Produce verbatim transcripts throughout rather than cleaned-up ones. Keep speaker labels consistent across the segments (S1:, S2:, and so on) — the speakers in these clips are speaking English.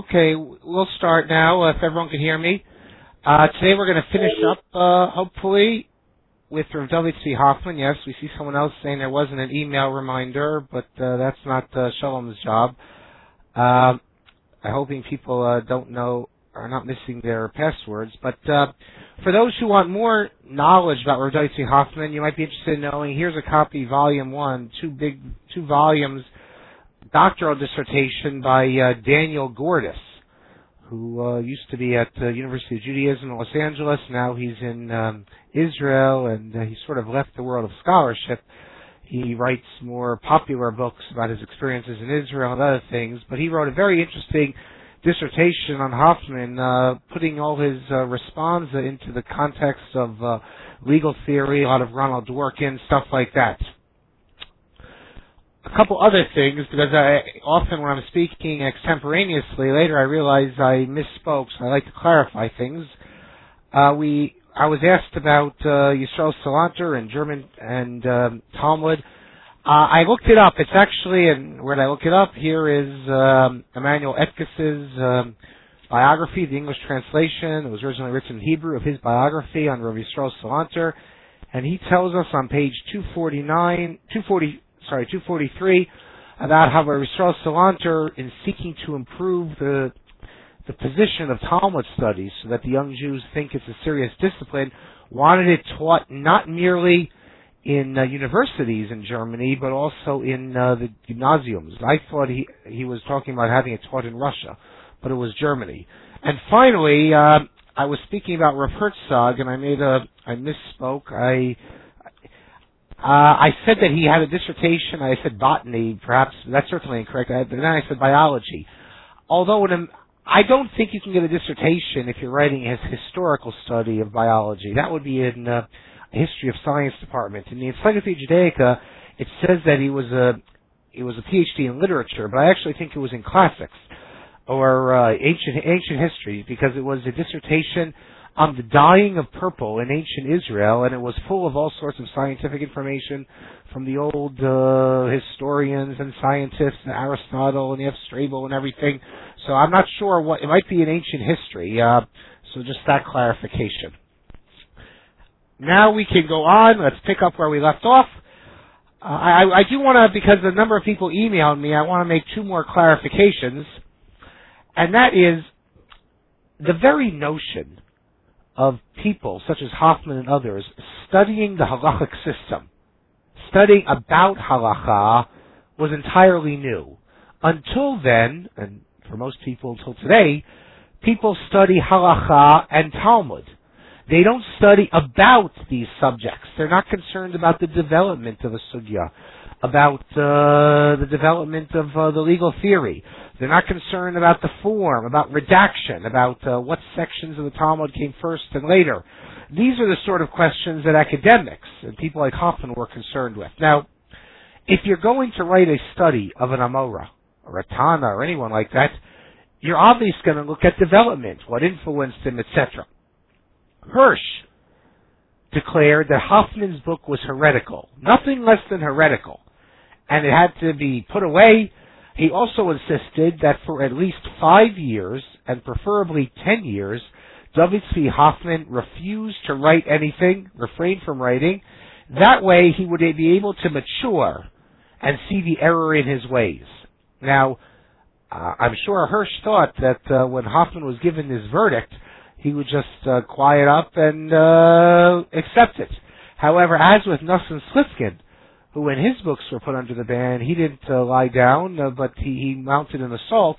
S1: Okay, we'll start now, uh, if everyone can hear me. Uh, today we're going to finish up, uh, hopefully, with Rav David Tzvi Hoffman. Yes, we see someone else saying there wasn't an email reminder, but uh, that's not uh, Shalom's job. Uh, I'm hoping people uh, don't know, are not missing their passwords. But uh, for those who want more knowledge about Rav David Tzvi Hoffman, you might be interested in knowing, here's a copy, volume one, two big, two volumes, doctoral dissertation by uh, Daniel Gordis, who uh, used to be at the uh, University of Judaism in Los Angeles. Now he's in um, Israel, and uh, he sort of left the world of scholarship. He writes more popular books about his experiences in Israel and other things, but he wrote a very interesting dissertation on Hoffman, uh, putting all his uh, responsa into the context of uh, legal theory, a lot of Ronald Dworkin, stuff like that. A couple other things, because I often when I'm speaking extemporaneously, later I realize I misspoke, so I like to clarify things. Uh, we, I was asked about uh, Yisrael Salanter and German and um, Talmud. Uh, I looked it up. It's actually, and where did I look it up? Here is um, Emmanuel Etkes's um, biography, the English translation. It was originally written in Hebrew of his biography on Rav Yisrael Salanter, and he tells us on page two forty-nine, two forty. Sorry, two forty-three, about how Rav Yisrael Salanter, in seeking to improve the the position of Talmud studies so that the young Jews think it's a serious discipline, wanted it taught not merely in uh, universities in Germany, but also in uh, the gymnasiums. I thought he he was talking about having it taught in Russia, but it was Germany. And finally, uh, I was speaking about Rav Herzog, and I made a I misspoke. I Uh, I said that he had a dissertation. I said botany, perhaps. That's certainly incorrect. I, but then I said biology. Although in a, I don't think you can get a dissertation if you're writing a historical study of biology. That would be in uh, a history of science department. In the Encyclopedia Judaica, it says that he was a he was a PhD in literature, but I actually think it was in classics or uh, ancient ancient history, because it was a dissertation on the dyeing of purple in ancient Israel, and it was full of all sorts of scientific information from the old uh, historians and scientists, and Aristotle, and you have Strabo and everything. So I'm not sure what, it might be in ancient history, uh, so just that clarification. Now we can go on, let's pick up where we left off. Uh, I, I do want to, because a number of people emailed me, I want to make two more clarifications, and that is the very notion of people such as Hoffman and others studying the halachic system, studying about halacha, was entirely new. Until then, and for most people until today, people study halacha and Talmud. They don't study about these subjects. They're not concerned about the development of a sugya, about uh, the development of uh, the legal theory. They're not concerned about the form, about redaction, about uh, what sections of the Talmud came first and later. These are the sort of questions that academics and people like Hoffman were concerned with. Now, if you're going to write a study of an Amora, or a Tana, or anyone like that, you're obviously going to look at development, what influenced him, et cetera. Hirsch declared that Hoffman's book was heretical, nothing less than heretical, and it had to be put away. He also insisted that for at least five years, and preferably ten years, David Tzvi Hoffman refused to write anything, refrained from writing. That way he would be able to mature and see the error in his ways. Now, uh, I'm sure Hirsch thought that uh, when Hoffman was given this verdict, he would just uh, quiet up and uh, accept it. However, as with Nosson Slifkin, who when his books were put under the ban, he didn't uh, lie down, uh, but he, he mounted an assault.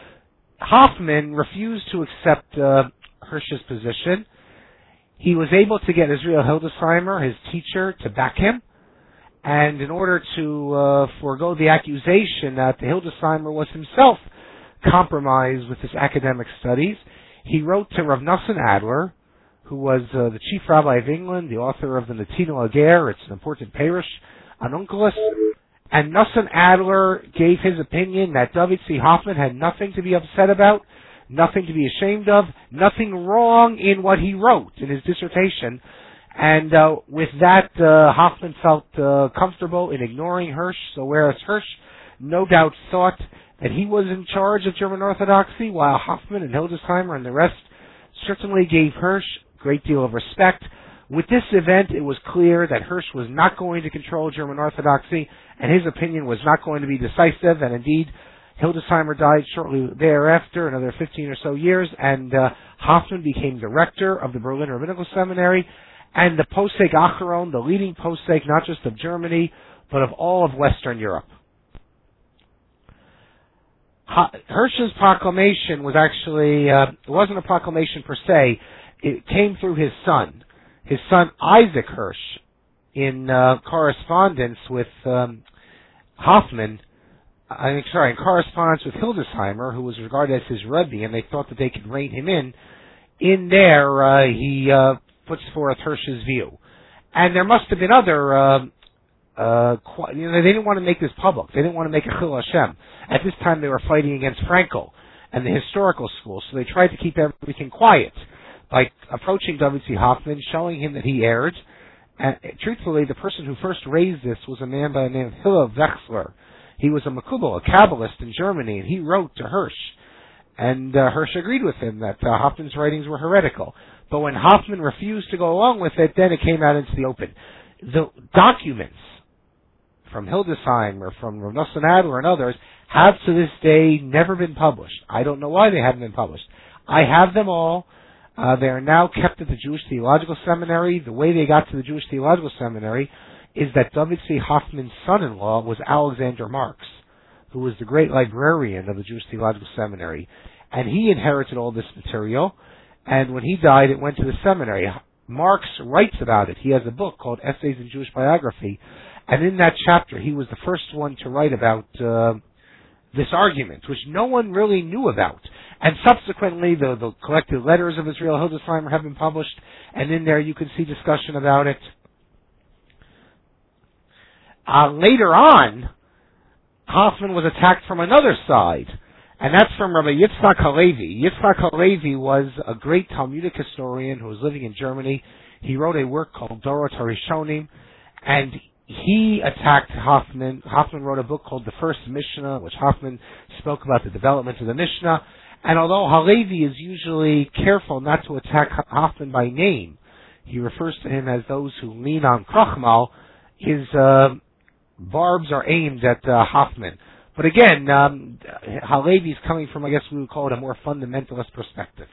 S1: Hoffman refused to accept uh, Hirsch's position. He was able to get Israel Hildesheimer, his teacher, to back him, and in order to uh, forego the accusation that Hildesheimer was himself compromised with his academic studies, he wrote to Rav Nosson Adler, who was uh, the chief rabbi of England, the author of the Netino Ager, it's an important parish, Anunculus, and Nosson Adler gave his opinion that David Tzvi Hoffman had nothing to be upset about, nothing to be ashamed of, nothing wrong in what he wrote in his dissertation, and uh, with that, uh, Hoffman felt uh, comfortable in ignoring Hirsch, so whereas Hirsch no doubt thought and he was in charge of German Orthodoxy, while Hoffman and Hildesheimer and the rest certainly gave Hirsch a great deal of respect. With this event, it was clear that Hirsch was not going to control German Orthodoxy, and his opinion was not going to be decisive, and indeed, Hildesheimer died shortly thereafter, another fifteen or so years, and uh, Hoffman became the rector of the Berlin Rabbinical Seminary, and the Posek Acharon, the leading Posek not just of Germany, but of all of Western Europe. Hirsch's proclamation was actually, uh, it wasn't a proclamation per se, it came through his son. His son Isaac Hirsch, in uh, correspondence with um, Hoffman, I'm sorry, in correspondence with Hildesheimer, who was regarded as his Rebbe, and they thought that they could rein him in. In there, uh, he uh, puts forth Hirsch's view. And there must have been other, uh, uh, qu- you know, they didn't want to make this public. They didn't want to make a Chil Hashem. At this time, they were fighting against Frankel and the historical school, so they tried to keep everything quiet by approaching W C Hoffman, showing him that he erred. And truthfully, the person who first raised this was a man by the name of Hillel Wechsler. He was a Makubal, a Kabbalist in Germany, and he wrote to Hirsch. And uh, Hirsch agreed with him that uh, Hoffman's writings were heretical. But when Hoffman refused to go along with it, then it came out into the open. The documents from Hildesheim or from Rav Nosson Adler and others have to this day never been published. I don't know why they haven't been published. I have them all. Uh, they are now kept at the Jewish Theological Seminary. The way they got to the Jewish Theological Seminary is that W C Hoffman's son-in-law was Alexander Marx, who was the great librarian of the Jewish Theological Seminary. And he inherited all this material, and when he died, it went to the seminary. Marx writes about it. He has a book called Essays in Jewish Biography, and in that chapter, he was the first one to write about uh, this argument, which no one really knew about. And subsequently, the, the collected letters of Israel Hildesheimer have been published, and in there you can see discussion about it. Uh, later on, Hoffman was attacked from another side, and that's from Rabbi Yitzhak Halevi. Yitzhak Halevi was a great Talmudic historian who was living in Germany. He wrote a work called Dorot HaRishonim, and he attacked Hoffman. Hoffman wrote a book called The First Mishnah, which Hoffman spoke about the development of the Mishnah. And although Halevi is usually careful not to attack Hoffman by name, he refers to him as those who lean on Krachmal, his uh, barbs are aimed at uh, Hoffman. But again, um, Halevi is coming from, I guess we would call it, a more fundamentalist perspective.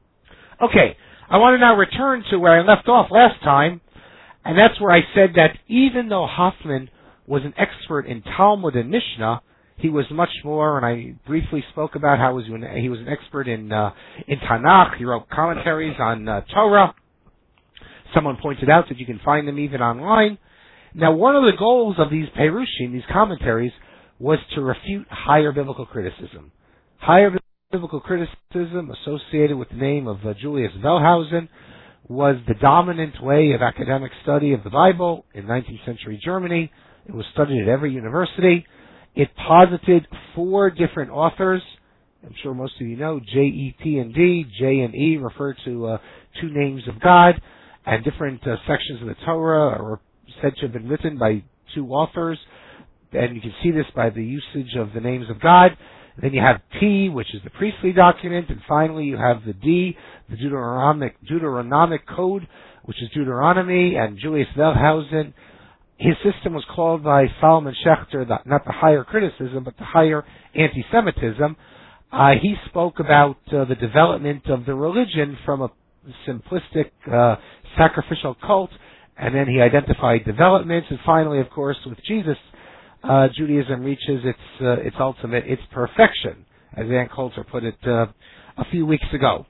S1: Okay, I want to now return to where I left off last time, and that's where I said that even though Hoffman was an expert in Talmud and Mishnah, he was much more, and I briefly spoke about how he was an, he was an expert in uh, in Tanakh. He wrote commentaries on uh, Torah. Someone pointed out that you can find them even online. Now, one of the goals of these Perushim, these commentaries, was to refute higher biblical criticism. Higher biblical criticism associated with the name of uh, Julius Wellhausen was the dominant way of academic study of the Bible in nineteenth century Germany. It was studied at every university. It posited four different authors. I'm sure most of you know J, E, P, and D. J and E refer to uh, two names of God, and different uh, sections of the Torah are said to have been written by two authors. And you can see this by the usage of the names of God. Then you have P, which is the priestly document, and finally you have the D, the Deuteronomic, Deuteronomic Code, which is Deuteronomy, and Julius Wellhausen. His system was called by Solomon Schechter the, not the higher criticism, but the higher anti-Semitism. Uh, he spoke about uh, the development of the religion from a simplistic uh, sacrificial cult, and then he identified developments, and finally, of course, with Jesus, uh, Judaism reaches its uh, its ultimate, its perfection, as Ann Coulter put it uh, a few weeks ago.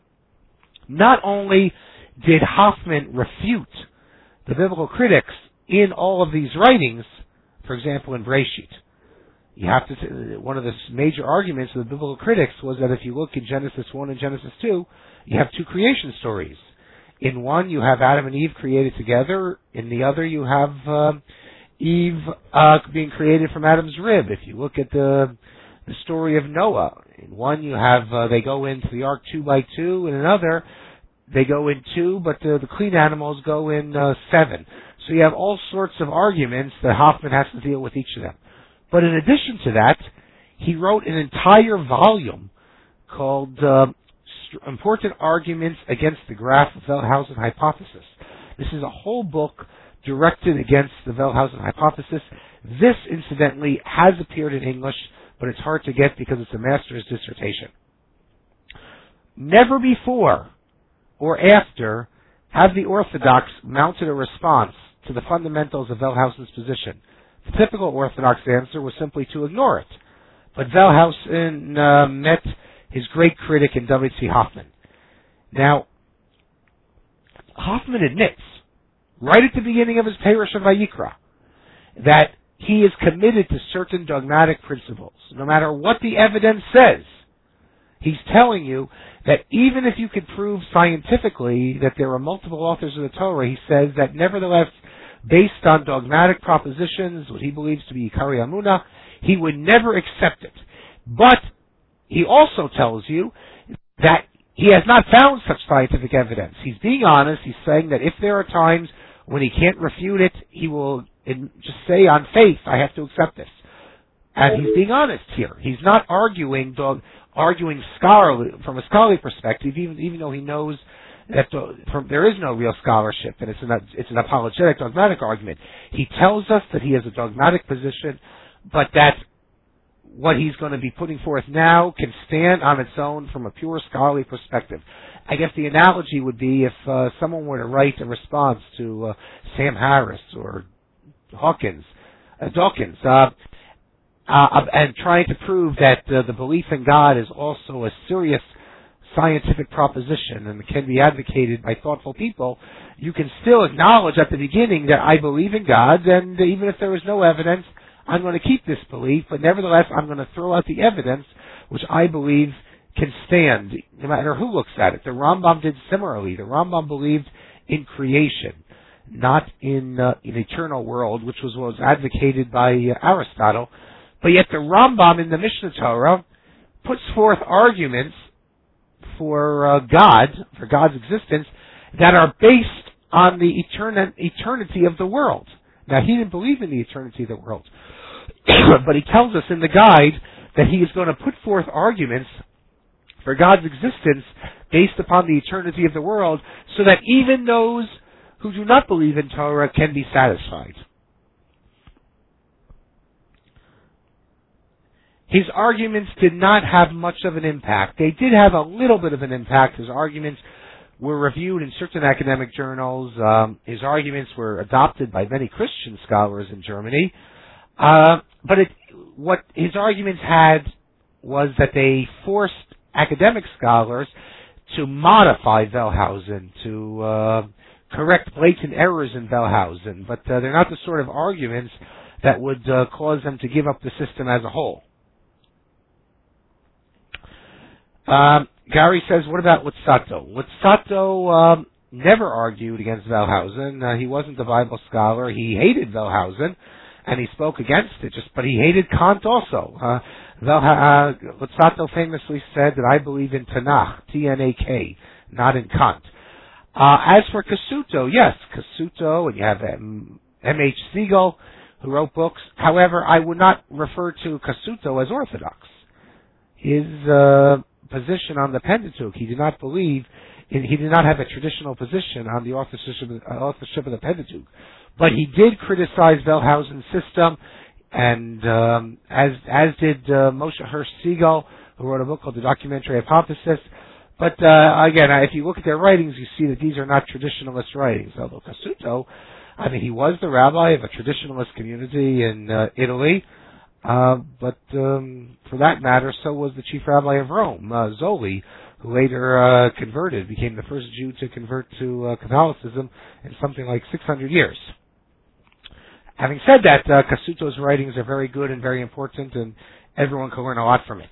S1: Not only did Hoffman refute the biblical critics in all of these writings, for example, in Breshit, you have to. T- one of the major arguments of the biblical critics was that if you look in Genesis one and Genesis two, you have two creation stories. In one, you have Adam and Eve created together. In the other, you have uh, Eve uh, being created from Adam's rib. If you look at the the story of Noah, in one you have uh, they go into the ark two by two. In another, they go in two, but the, the clean animals go in uh, seven. So you have all sorts of arguments that Hoffman has to deal with each of them. But in addition to that, He wrote an entire volume called uh, Important Arguments Against the Graf Wellhausen Hypothesis. This is a whole book directed against the Wellhausen hypothesis. This, incidentally, has appeared in English, but it's hard to get because it's a master's dissertation. Never before or after have the Orthodox mounted a response to the fundamentals of Wellhausen's position. The typical Orthodox answer was simply to ignore it. But Wellhausen uh, met his great critic in W C Hoffman. Now, Hoffman admits, right at the beginning of his Perush of Vayikra, that he is committed to certain dogmatic principles. No matter what the evidence says, he's telling you that even if you could prove scientifically that there are multiple authors of the Torah, he says that nevertheless, based on dogmatic propositions, what he believes to be Ikari Amunah, he would never accept it. But he also tells you that he has not found such scientific evidence. He's being honest. He's saying that if there are times when he can't refute it, he will just say on faith, I have to accept this. And he's being honest here. He's not arguing dog, arguing scholarly, from a scholarly perspective, even even though he knows that the, from, there is no real scholarship, and it's an it's an apologetic dogmatic argument. He tells us that he has a dogmatic position, but that what he's going to be putting forth now can stand on its own from a pure scholarly perspective. I guess the analogy would be if uh, someone were to write a response to uh, Sam Harris or Hawkins, uh, Dawkins, uh, uh, and trying to prove that uh, the belief in God is also a serious scientific proposition and can be advocated by thoughtful people, you can still acknowledge at the beginning that I believe in God, and even if there is no evidence, I'm going to keep this belief, but nevertheless, I'm going to throw out the evidence which I believe can stand, no matter who looks at it. The Rambam did similarly. The Rambam believed in creation, not in uh, an eternal world, which was what was advocated by uh, Aristotle. But yet the Rambam in the Mishnah Torah puts forth arguments for uh, God, for God's existence, that are based on the etern- eternity of the world. Now, he didn't believe in the eternity of the world, but he tells us in the guide that he is going to put forth arguments for God's existence based upon the eternity of the world, so that even those who do not believe in Torah can be satisfied. His arguments did not have much of an impact. They did have a little bit of an impact. His arguments were reviewed in certain academic journals. Um, his arguments were adopted by many Christian scholars in Germany. Uh, but it, what his arguments had was that they forced academic scholars to modify Wellhausen, to uh, correct blatant errors in Wellhausen. But uh, they're not the sort of arguments that would uh, cause them to give up the system as a whole. Um, Gary says, what about Lutzato? Lutzato um, never argued against Wellhausen. Uh, he wasn't a Bible scholar. He hated Wellhausen, and he spoke against it, just but he hated Kant also. Uh, Wellha- uh, Lutzato famously said that I believe in Tanakh, T N A K, not in Kant. Uh, as for Cassuto, yes, Cassuto, and you have M H Siegel, who wrote books. However, I would not refer to Cassuto as Orthodox. His uh, position on the Pentateuch, he did not believe, in, he did not have a traditional position on the authorship of, uh, authorship of the Pentateuch. But he did criticize Wellhausen's system, and um, as as did uh, Moshe Hirsch Siegel, who wrote a book called The Documentary Hypothesis. But uh, again, if you look at their writings, you see that these are not traditionalist writings. Although Cassuto, I mean, he was the rabbi of a traditionalist community in uh, Italy. Uh, but um, for that matter, so was the chief rabbi of Rome, uh, Zoli, who later uh, converted, became the first Jew to convert to uh, Catholicism in something like six hundred years. Having said that, uh, Cassuto's writings are very good and very important, and everyone can learn a lot from it.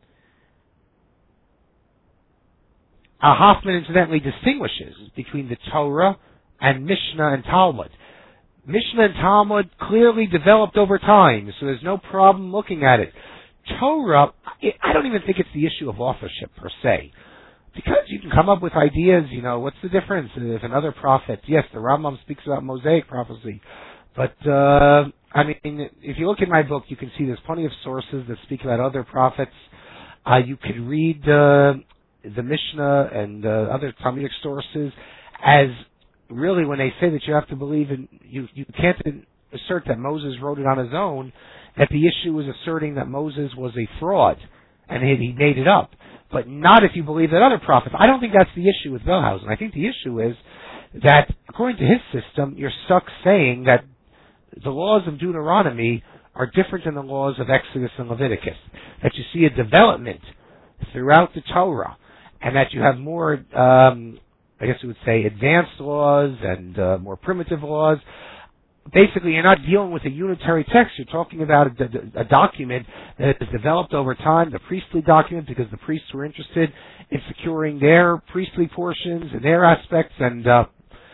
S1: Uh, Hoffman incidentally distinguishes between the Torah and Mishnah and Talmud. Mishnah and Talmud clearly developed over time, so there's no problem looking at it. Torah, I don't even think it's the issue of authorship per se, because you can come up with ideas, you know, what's the difference if another prophet, yes, the Rambam speaks about Mosaic prophecy, But, uh, I mean, if you look in my book, you can see there's plenty of sources that speak about other prophets. Uh, you could read uh, the Mishnah and uh, other Talmudic sources as really when they say that you have to believe in, you, you can't assert that Moses wrote it on his own, that the issue is asserting that Moses was a fraud and he, he made it up. But not if you believe that other prophets. I don't think that's the issue with Wellhausen. I think the issue is that according to his system, you're stuck saying that the laws of Deuteronomy are different than the laws of Exodus and Leviticus. That you see a development throughout the Torah, and that you have more, um, I guess you would say, advanced laws and uh, more primitive laws. Basically, you're not dealing with a unitary text. You're talking about a, a document that has developed over time, the priestly document, because the priests were interested in securing their priestly portions and their aspects. And uh,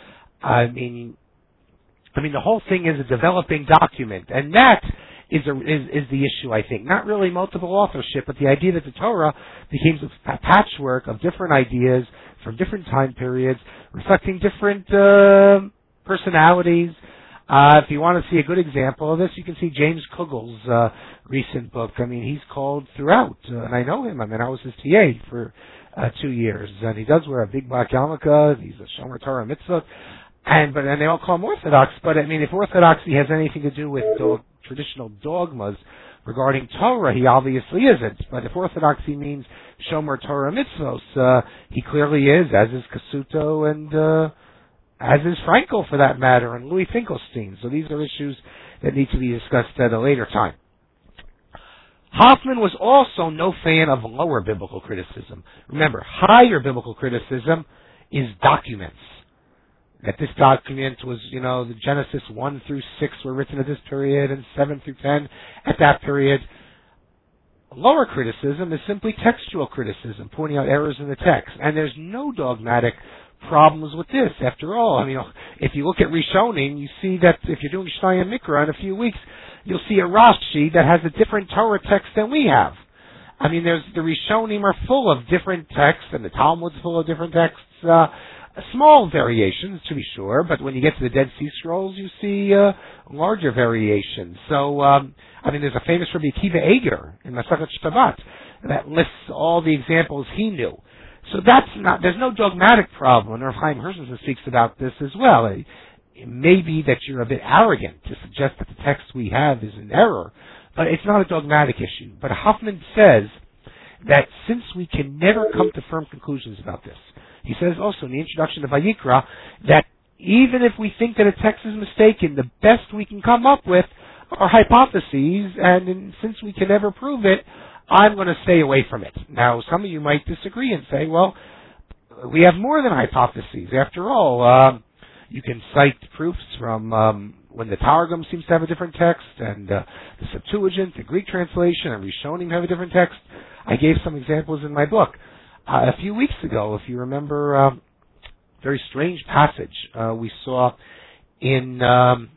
S1: I mean, I mean, the whole thing is a developing document, and that is, a, is is the issue. I think not really multiple authorship, but the idea that the Torah became a patchwork of different ideas from different time periods, reflecting different uh, personalities. Uh, if you want to see a good example of this, you can see James Kugel's uh, recent book. I mean, he's called throughout, uh, and I know him. I mean, I was his T A for uh, two years, and he does wear a big black yarmulke. He's a Shomer Torah mitzvah, and but and they all call him Orthodox. But I mean, if Orthodoxy has anything to do with dog, traditional dogmas regarding Torah, he obviously isn't. But if Orthodoxy means Shomer Torah mitzvos, uh, he clearly is, as is Kasuto and. Uh, as is Frankel, for that matter, and Louis Finkelstein. So these are issues that need to be discussed at a later time. Hoffman was also no fan of lower biblical criticism. Remember, higher biblical criticism is documents. That this document was, you know, the Genesis one through six were written at this period, and seven through ten at that period. Lower criticism is simply textual criticism, pointing out errors in the text. And there's no dogmatic problems with this. After all, I mean, if you look at Rishonim, you see that if you're doing Shnai Mikra in a few weeks, you'll see a Rashi that has a different Torah text than we have. I mean, there's the Rishonim are full of different texts, and the Talmud's full of different texts. Uh, small variations, to be sure, but when you get to the Dead Sea Scrolls, you see uh, larger variations. So, um, I mean, there's a famous Rabbi Akiva Eger in Masachet Shabbat that lists all the examples he knew. So that's not, there's no dogmatic problem, and Rav Chaim Hirschman speaks about this as well. It, it may be that you're a bit arrogant to suggest that the text we have is an error, but it's not a dogmatic issue. But Hoffman says that since we can never come to firm conclusions about this, he says also in the introduction to Vayikra that even if we think that a text is mistaken, the best we can come up with are hypotheses, and in, since we can never prove it, I'm going to stay away from it. Now, some of you might disagree and say, well, we have more than hypotheses. After all, um, you can cite proofs from um, when the Targum seems to have a different text, and uh, the Septuagint, the Greek translation, and Rishonim have a different text. I gave some examples in my book. Uh, a few weeks ago, if you remember, a um, very strange passage uh, we saw in... Um,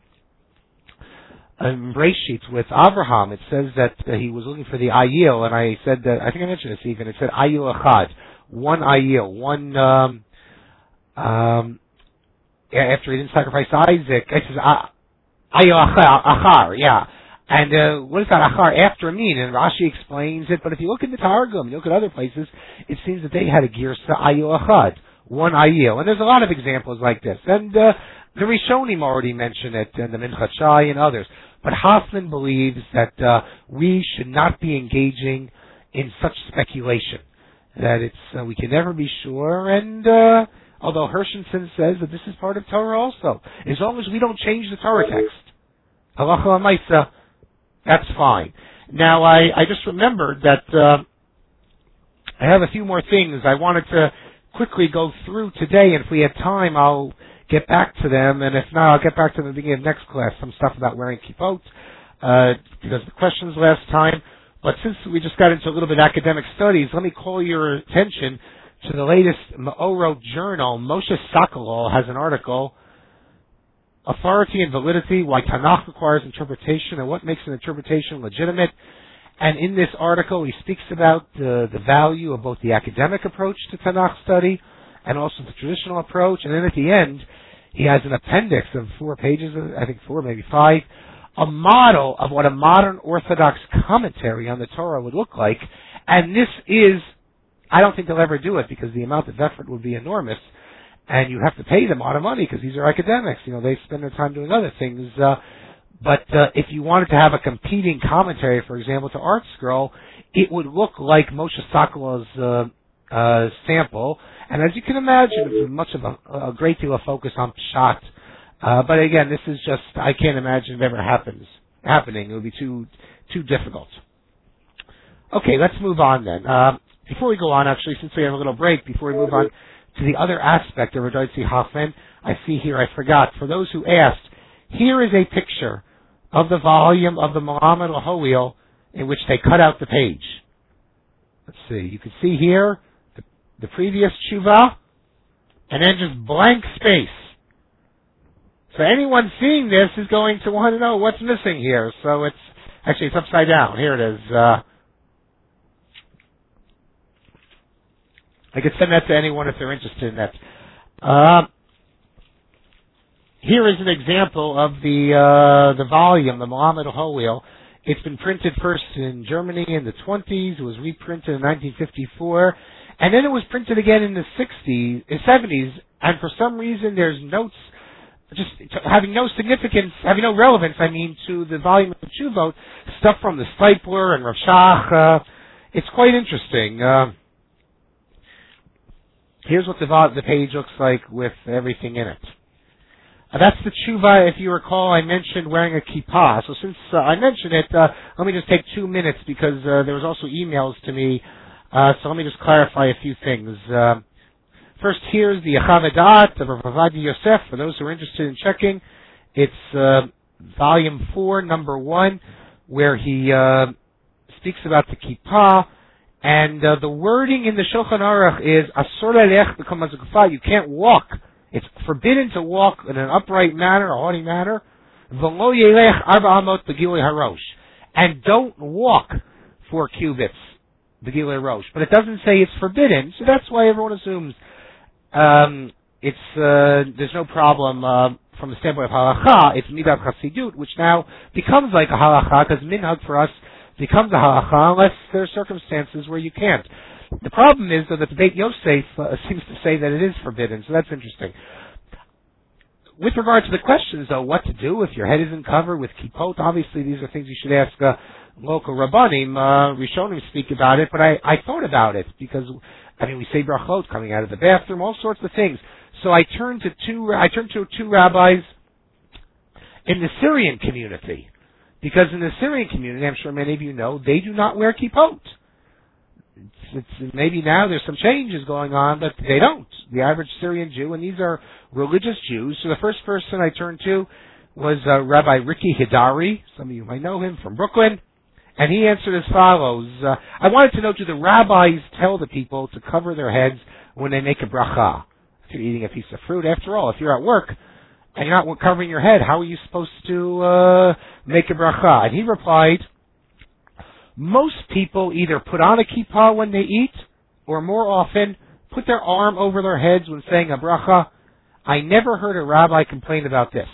S1: In Breshit with Abraham, it says that uh, he was looking for the Ayil, and I said that, I think I mentioned this even, it said Ayil Achad, one Ayil, one, um, um, after he didn't sacrifice Isaac, it says Ayil Achar, yeah. And uh, what does that Achar after mean? And Rashi explains it, but if you look in the Targum, you look at other places, it seems that they had a Girsa Ayil Achad, one Ayil. And there's a lot of examples like this. And uh, the Rishonim already mention it, and the Minchat Shai and others. But Hoffman believes that uh, we should not be engaging in such speculation, that it's uh, we can never be sure. And uh, although Hershenson says that this is part of Torah also, as long as we don't change the Torah text, halacha l'maisa, that's fine. Now, I, I just remembered that uh, I have a few more things I wanted to quickly go through today, and if we have time, I'll get back to them, and if not, I'll get back to them at the beginning of next class, some stuff about wearing kippot, uh, because the questions last time. But since we just got into a little bit of academic studies, let me call your attention to the latest Maoro journal. Moshe Sokolov has an article, Authority and Validity, Why Tanakh Requires Interpretation, and What Makes an Interpretation Legitimate. And in this article, he speaks about uh, the value of both the academic approach to Tanakh study and also the traditional approach. And then at the end, He has an appendix of four pages, I think four, maybe five, a model of what a modern Orthodox commentary on the Torah would look like. And this is, I don't think they'll ever do it because the amount of effort would be enormous. And you have to pay them a lot of money because these are academics. You know, they spend their time doing other things. Uh, but uh, if you wanted to have a competing commentary, for example, to Art Scroll, it would look like Moshe Sokolo's uh, uh, sample. And as you can imagine, it's much of a, a great deal of focus on Pshat. Uh, but again, this is just, I can't imagine it ever happens, happening. It would be too, too difficult. Okay, let's move on then. Uh, before we go on, actually, since we have a little break, before we move on to the other aspect of Radoitzi Hoffman, I see here, I forgot, for those who asked, here is a picture of the volume of the Muhammad al-Hawil in which they cut out the page. Let's see, you can see here the, the previous tshuva, and then just blank space. So anyone seeing this is going to want to know what's missing here. So it's, actually it's upside down. Here it is. Uh, I could send that to anyone if they're interested in that. Uh, here is an example of the uh, the volume, the Muhammad al-Hawil. It's been printed first in Germany in the twenties. It was reprinted in nineteen fifty-four. And then it was printed again in the sixties, in seventies. And for some reason there's notes just having no significance, having no relevance, I mean, to the volume of the Tshuvot, stuff from the Stipler and Rav Shach. Uh, it's quite interesting. Uh, here's what the, the page looks like with everything in it. Uh, that's the tshuva. If you recall, I mentioned wearing a kippah. So since uh, I mentioned it, uh, let me just take two minutes because uh, there was also emails to me. Uh, so let me just clarify a few things. Uh, First, here's the Chavadat of Rav Ovadia Yosef. For those who are interested in checking, it's uh, volume four, number one, where he uh, speaks about the kippah, and uh, the wording in the Shulchan Aruch is Asur lelech b'kol mazukufah. You can't walk. It's forbidden to walk in an upright manner, a haughty manner. V'lo yelech arba amot b'gilui harosh, and don't walk four cubits b'gilui harosh. But it doesn't say it's forbidden, so that's why everyone assumes. Um, it's uh, there's no problem uh, from the standpoint of halacha. It's midat chasidut, which now becomes like a halacha because minhag for us becomes a halacha unless there are circumstances where you can't. The problem is though, that the Beit Yosef uh, seems to say that it is forbidden, so that's interesting. With regard to the questions, though, what to do if your head isn't covered with kippot, obviously these are things you should ask uh, local rabbanim. Uh, Rishonim speak about it, but I, I thought about it because. I mean, we say brachot coming out of the bathroom, all sorts of things. So I turned to two. I turned to two rabbis in the Syrian community, because in the Syrian community, I'm sure many of you know, they do not wear kippot. It's, it's, maybe now there's some changes going on, but they don't. The average Syrian Jew, and these are religious Jews. So the first person I turned to was uh, Rabbi Ricky Hidari. Some of you might know him from Brooklyn. And he answered as follows. Uh, I wanted to know, do the rabbis tell the people to cover their heads when they make a bracha? If you're eating a piece of fruit, after all, if you're at work and you're not covering your head, how are you supposed to uh, make a bracha? And he replied, most people either put on a kippah when they eat, or more often, put their arm over their heads when saying a bracha. I never heard a rabbi complain about this.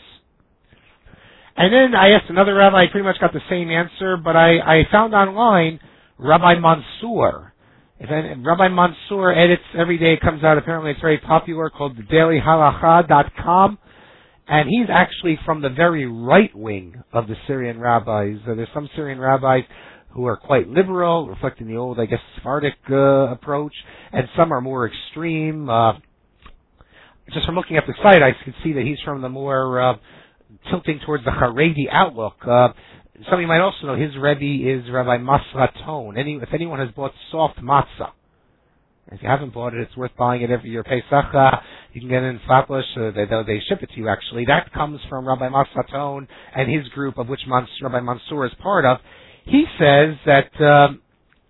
S1: And then I asked another rabbi, I pretty much got the same answer, but I, I found online Rabbi Mansour. If any, Rabbi Mansour edits every day, it comes out, apparently it's very popular, called the daily halacha dot com, and he's actually from the very right wing of the Syrian rabbis. Uh, there's some Syrian rabbis who are quite liberal, reflecting the old, I guess, Sephardic uh, approach, and some are more extreme. Uh, just from looking at the site, I could see that he's from the more... Uh, tilting towards the Haredi outlook. Uh, some of you might also know his Rebbe is Rabbi Masraton. Any, if anyone has bought soft matzah, if you haven't bought it, it's worth buying it every year. Pesach, uh, you can get it in Flatbush. Uh, they, they ship it to you, actually. That comes from Rabbi Masraton and his group, of which Mans, Rabbi Mansour is part of. He says that um,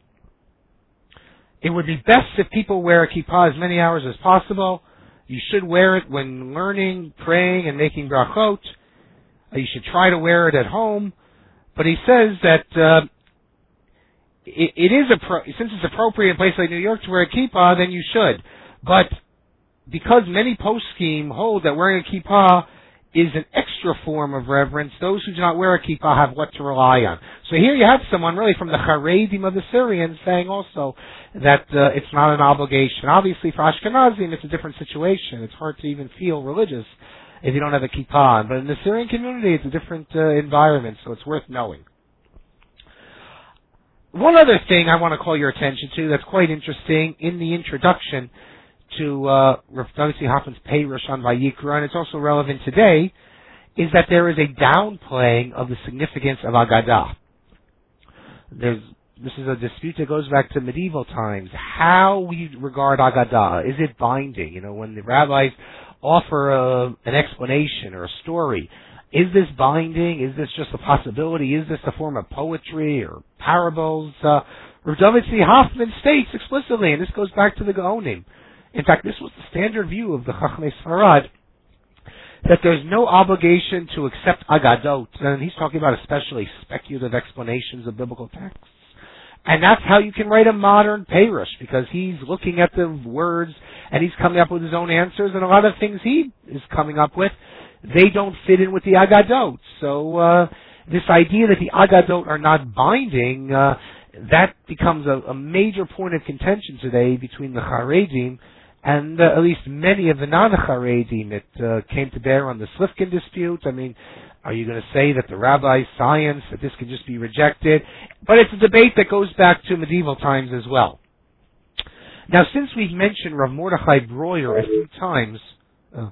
S1: it would be best if people wear a kippah as many hours as possible. You should wear it when learning, praying, and making brachot. You should try to wear it at home, but he says that uh, it, it is a pro- since it's appropriate in a place like New York to wear a kippah, then you should. But because many poskim hold that wearing a kippah is an extra form of reverence, those who do not wear a kippah have what to rely on. So here you have someone really from the Haredim of the Syrians saying also that uh, it's not an obligation. Obviously for Ashkenazim it's a different situation. It's hard to even feel religious if you don't have a kippah on. But in the Syrian community it's a different uh, environment, so it's worth knowing. One other thing I want to call your attention to that's quite interesting in the introduction to uh, Rav David Hoffman's Peirush on Vayikra, and it's also relevant today, is that there is a downplaying of the significance of Agadah. There's, this is a dispute that goes back to medieval times. How we regard Agadah. Is it binding? You know, when the rabbis offer a, an explanation or a story, is this binding? Is this just a possibility? Is this a form of poetry or parables? Uh, Rav David Hoffman states explicitly, and this goes back to the Gaonim. In fact, this was the standard view of the Chachmei Sfarad, that there's no obligation to accept Agadot, and he's talking about especially speculative explanations of biblical texts. And that's how you can write a modern Peirush, because he's looking at the words and he's coming up with his own answers, and a lot of things he is coming up with, they don't fit in with the Agadot. So uh, this idea that the Agadot are not binding, uh, that becomes a, a major point of contention today between the Haredim and uh, at least many of the non-Haredim. It uh, came to bear on the Slifkin dispute. I mean, are you going to say that the rabbi's science, that this can just be rejected? But it's a debate that goes back to medieval times as well. Now, since we've mentioned Rav Mordechai Breuer a few times, oh.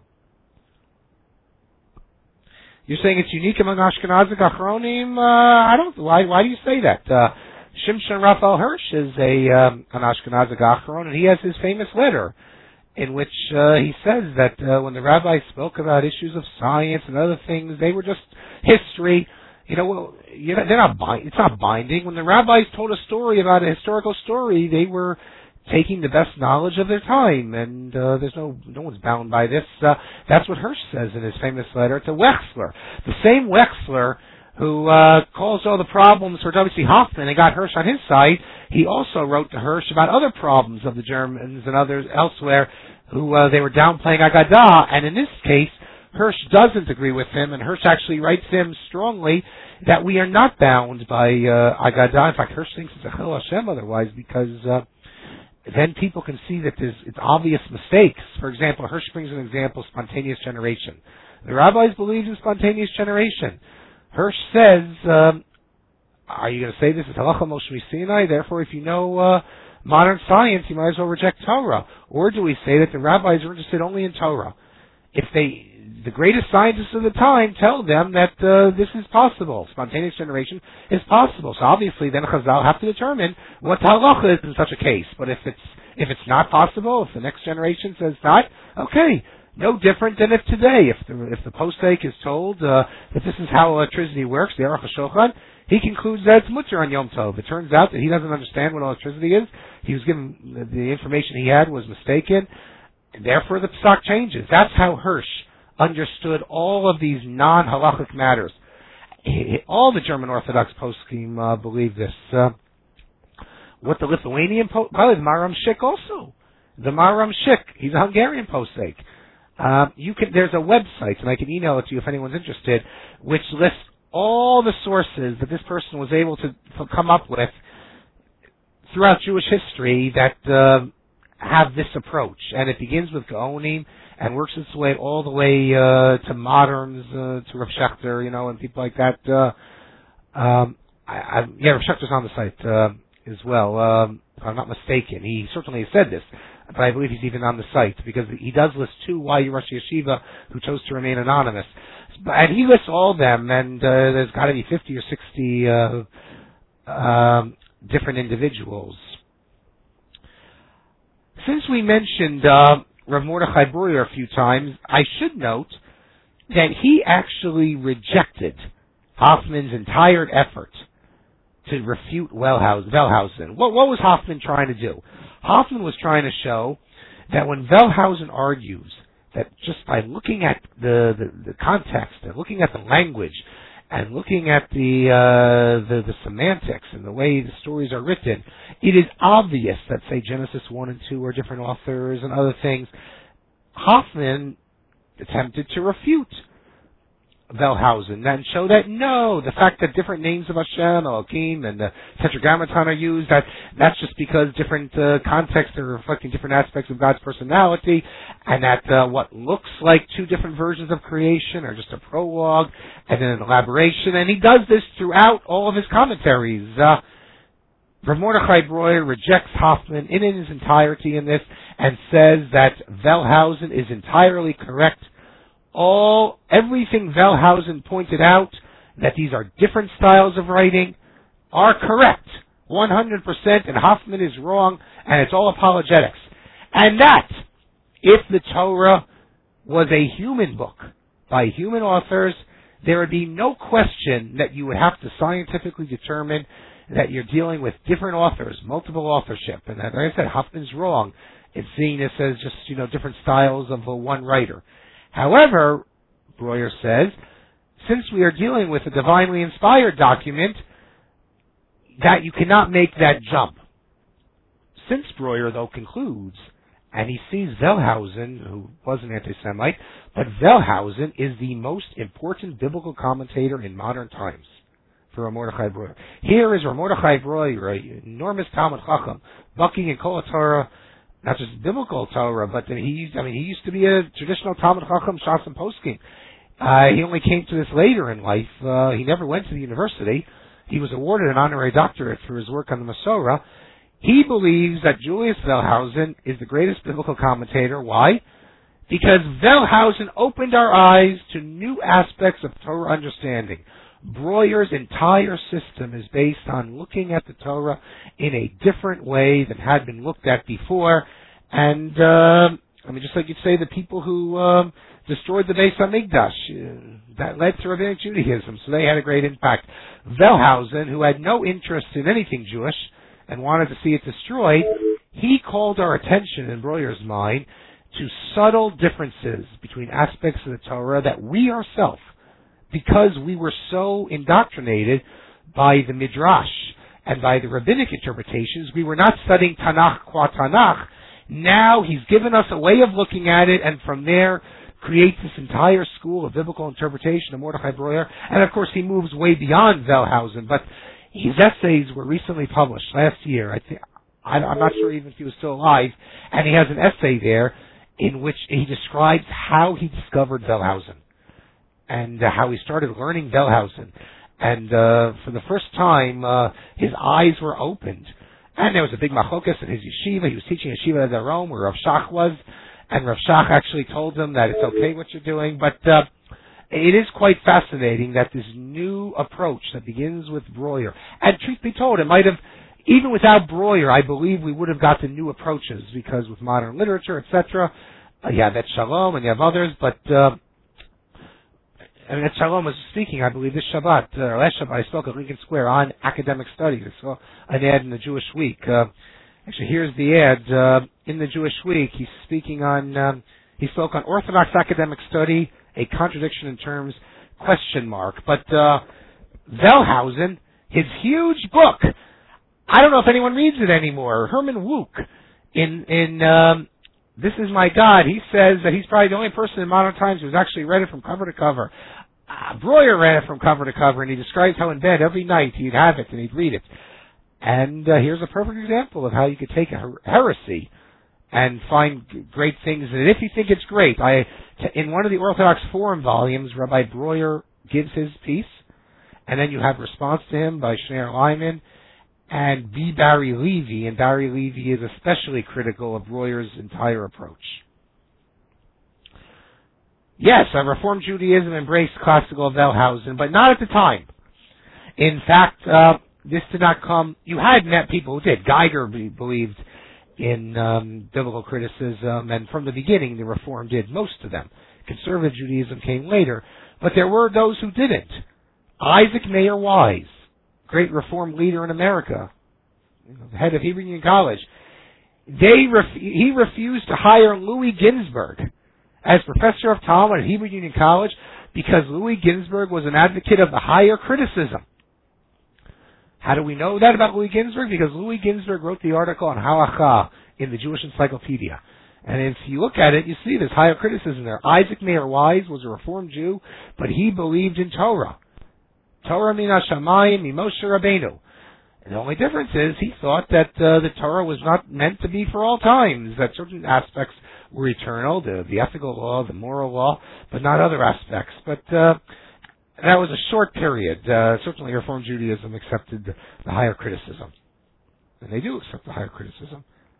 S1: You're saying it's unique among Ashkenazic Achronim? Uh, I don't. Why? Why do you say that? Uh, Shimshon Raphael Hirsch is a um, an Ashkenazic Achron, and he has his famous letter in which uh, he says that uh, when the rabbis spoke about issues of science and other things, they were just history. You know, well, you know, they're not. Bind- it's not binding. When the rabbis told a story about a historical story, they were taking the best knowledge of their time, and uh, there's no no one's bound by this. Uh, that's what Hirsch says in his famous letter to Wexler, the same Wexler who uh, caused all the problems for W C Hoffman and got Hirsch on his side. He also wrote to Hirsch about other problems of the Germans and others elsewhere who uh, they were downplaying Agadah, and in this case, Hirsch doesn't agree with him, and Hirsch actually writes him strongly that we are not bound by uh, Agadah. In fact, Hirsch thinks it's a Chil Hashem otherwise, because uh, then people can see that there's it's obvious mistakes. For example, Hirsch brings an example, spontaneous generation. The rabbis believed in spontaneous generation. Hirsch says, um, are you going to say this is Halacha Moshe Sinai? Therefore, if you know uh, modern science, you might as well reject Torah. Or do we say that the rabbis are interested only in Torah? If they, the greatest scientists of the time tell them that uh, this is possible, spontaneous generation is possible. So obviously, then Chazal have to determine what the halacha is in such a case. But if it's if it's not possible, if the next generation says not, okay. No different than if today, if the if the posek is told uh, that this is how electricity works, the Aruch HaShulchan, he concludes that it's mutter on Yom Tov. It turns out that he doesn't understand what electricity is. He was given the information he had was mistaken, and therefore the psak changes. That's how Hirsch understood all of these non-halachic matters. All the German Orthodox poskim uh, believe this. Uh, what the Lithuanian po- well, the Maram Shik also. The Maram Shik, he's a Hungarian posek. Uh, you can. There's a website, and I can email it to you if anyone's interested, which lists all the sources that this person was able to, to come up with throughout Jewish history that uh, have this approach. And it begins with Gaonim and works its way all the way uh, to moderns, uh, to Rav Schechter, you know, and people like that. Uh, um, I, I, yeah, Rav Schechter's on the site uh, as well, um, if I'm not mistaken. He certainly has said this. But I believe he's even on the site, because he does list two Y U Rosh Yeshiva who chose to remain anonymous. And he lists all of them, and uh, there's got to be fifty or sixty uh, um, different individuals. Since we mentioned uh, Rav Mordechai Breuer a few times, I should note that he actually rejected Hoffman's entire effort to refute Wellhausen. Wellhausen. What, what was Hoffman trying to do? Hoffman was trying to show that when Wellhausen argues that just by looking at the, the, the context and looking at the language and looking at the, uh, the the semantics and the way the stories are written, it is obvious that, say, Genesis one and two are different authors and other things. Hoffman attempted to refute Wellhausen and show that no, the fact that different names of Hashem, Elohim, and the Tetragrammaton are used, that that's just because different uh, contexts are reflecting different aspects of God's personality, and that uh, what looks like two different versions of creation are just a prologue and then an elaboration, and he does this throughout all of his commentaries. Uh, Rav Mordechai Breuer rejects Hoffman in its entirety in this and says that Wellhausen is entirely correct. All, everything Wellhausen pointed out, that these are different styles of writing, are correct, one hundred percent, and Hoffman is wrong, and it's all apologetics. And that, if the Torah was a human book, by human authors, there would be no question that you would have to scientifically determine that you're dealing with different authors, multiple authorship, and that, like I said, Hoffman's wrong in seeing this as just, you know, different styles of uh, one writer. However, Breuer says, since we are dealing with a divinely inspired document, that you cannot make that jump. Since Breuer, though, concludes, and he sees Wellhausen, who was an anti-Semite, but Wellhausen is the most important biblical commentator in modern times for Rav Mordechai Breuer. Here is Rav Mordechai Breuer, an enormous Talmud Chacham, bucking in Kol Torah, not just biblical Torah, but he used, I mean, he used to be a traditional Talmud Chacham, Shas and Poskim. Uh, he only came to this later in life. Uh, he never went to the university. He was awarded an honorary doctorate for his work on the Masorah. He believes that Julius Wellhausen is the greatest biblical commentator. Why? Because Wellhausen opened our eyes to new aspects of Torah understanding. Breuer's entire system is based on looking at the Torah in a different way than had been looked at before. And, uh, I mean, just like you'd say, the people who um, destroyed the Beis HaMikdash, uh, that led to Rabbinic Judaism, so they had a great impact. Wellhausen, who had no interest in anything Jewish and wanted to see it destroyed, he called our attention, in Breuer's mind, to subtle differences between aspects of the Torah that we ourselves, because we were so indoctrinated by the Midrash and by the rabbinic interpretations, we were not studying Tanakh qua Tanakh. Now he's given us a way of looking at it, and from there creates this entire school of biblical interpretation of Mordechai Breuer. And of course he moves way beyond Wellhausen, but his essays were recently published last year. I think, I'm not sure even if he was still alive, and he has an essay there in which he describes how he discovered Wellhausen and uh, how he started learning Wellhausen. And uh, for the first time, uh, his eyes were opened. And there was a big machlokas in his yeshiva. He was teaching yeshiva at Rome, where Rav Shach was. And Rav Shach actually told him that it's okay what you're doing. But uh, it is quite fascinating that this new approach that begins with Breuer, and truth be told, it might have, even without Breuer, I believe we would have gotten new approaches, because with modern literature, et cetera, uh, you have Et Shalom and you have others, but uh, and Et Shalom was speaking, I believe, this Shabbat, uh, last Shabbat, I spoke at Lincoln Square on academic studies. I saw an ad in the Jewish Week. Uh, actually, here's the ad. Uh, in the Jewish Week, he's speaking on, um, he spoke on Orthodox academic study, a contradiction in terms, question mark. But uh, Wellhausen, his huge book, I don't know if anyone reads it anymore. Herman Wouk, in, in um, This Is My God, he says that he's probably the only person in modern times who's actually read it from cover to cover. Uh, Breuer read it from cover to cover, and he describes how in bed every night he'd have it and he'd read it. And uh, here's a perfect example of how you could take a her- heresy and find g- great things in it. If you think it's great, I t- in one of the Orthodox Forum volumes, Rabbi Breuer gives his piece, and then you have response to him by Shneur Lyman and B. Barry Levy, and Barry Levy is especially critical of Breuer's entire approach. Yes, uh, Reformed Judaism embraced classical Wellhausen, but not at the time. In fact, uh, this did not come, you had met people who did. Geiger be, believed in um, biblical criticism, and from the beginning the Reform did, most of them. Conservative Judaism came later, but there were those who didn't. Isaac Mayer Wise, great Reform leader in America, you know, the head of Hebrew Union College, they ref- he refused to hire Louis Ginsburg as professor of Talmud at Hebrew Union College because Louis Ginsburg was an advocate of the higher criticism. How do we know that about Louis Ginsburg? Because Louis Ginsburg wrote the article on Halacha in the Jewish Encyclopedia. And if you look at it, you see there's higher criticism there. Isaac Meir Wise was a Reformed Jew, but he believed in Torah. Torah min hashamayim, mi Moshe Rabbeinu. And the only difference is he thought that uh, the Torah was not meant to be for all times, that certain aspects were eternal, the, the ethical law, the moral law, but not other aspects. But uh, that was a short period. Uh, certainly Reform Judaism accepted the, the higher criticism. And they do accept the higher criticism.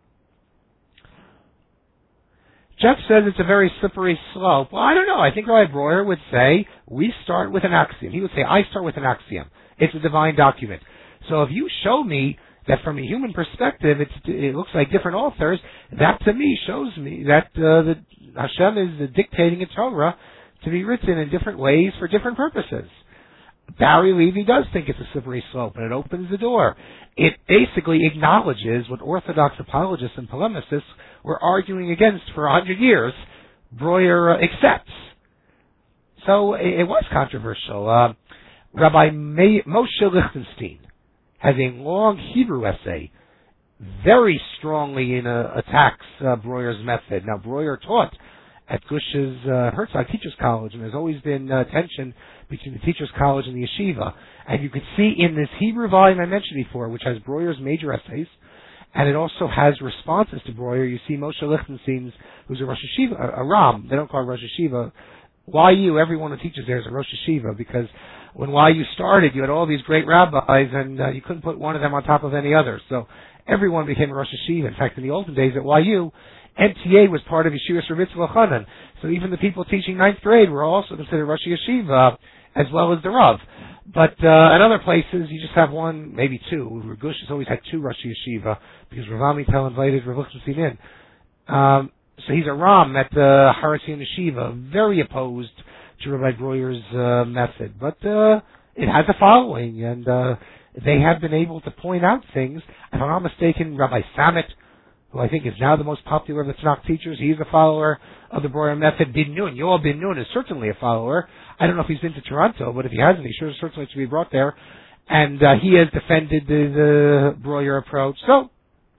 S1: Jeff says it's a very slippery slope. Well, I don't know. I think Rabbi Breuer would say, we start with an axiom. He would say, I start with an axiom. It's a divine document. So if you show me that from a human perspective, it's, it looks like different authors, that to me shows me that uh, the, Hashem is dictating a Torah to be written in different ways for different purposes. Barry Levy does think it's a slippery slope, and it opens the door. It basically acknowledges what Orthodox apologists and polemicists were arguing against for a hundred years. Breuer uh, accepts. So it, it was controversial. Uh, Rabbi May, Moshe Lichtenstein has a long Hebrew essay, very strongly in uh, attacks uh, Breuer's method. Now, Breuer taught at Gush's uh, Herzog Teachers College, and there's always been uh, tension between the Teachers College and the Yeshiva. And you can see in this Hebrew volume I mentioned before, which has Breuer's major essays, and it also has responses to Breuer. You see Moshe Lichtenstein's, who's a Rosh Yeshiva, a, a Ram, they don't call it Rosh Yeshiva. Y U, everyone who teaches there is a Rosh Yeshiva, because when Y U started, you had all these great rabbis, and uh, you couldn't put one of them on top of any other. So everyone became a Rosh Yeshiva. In fact, in the olden days at Y U, M T A was part of Yeshiva Shavitz Chanan. So even the people teaching ninth grade were also considered Rosh Yeshiva, as well as the Rav. But uh, at other places, you just have one, maybe two. Gush has always had two Rosh Yeshiva, because Rav Amitel invited Rav Lichtenstein in. Um, so he's a Ram at the uh, Har Etzion Yeshiva, very opposed to Rabbi Breuer's uh, method. But uh, it has a following, and uh, they have been able to point out things. If I'm not mistaken, Rabbi Samet, who I think is now the most popular of the Tanakh teachers, he's a follower of the Breuer method. Bin Nun, Yoel Bin Nun is certainly a follower. I don't know if he's been to Toronto, but if he hasn't, he sure certainly should be brought there. And uh, he has defended the, the Breuer approach. So,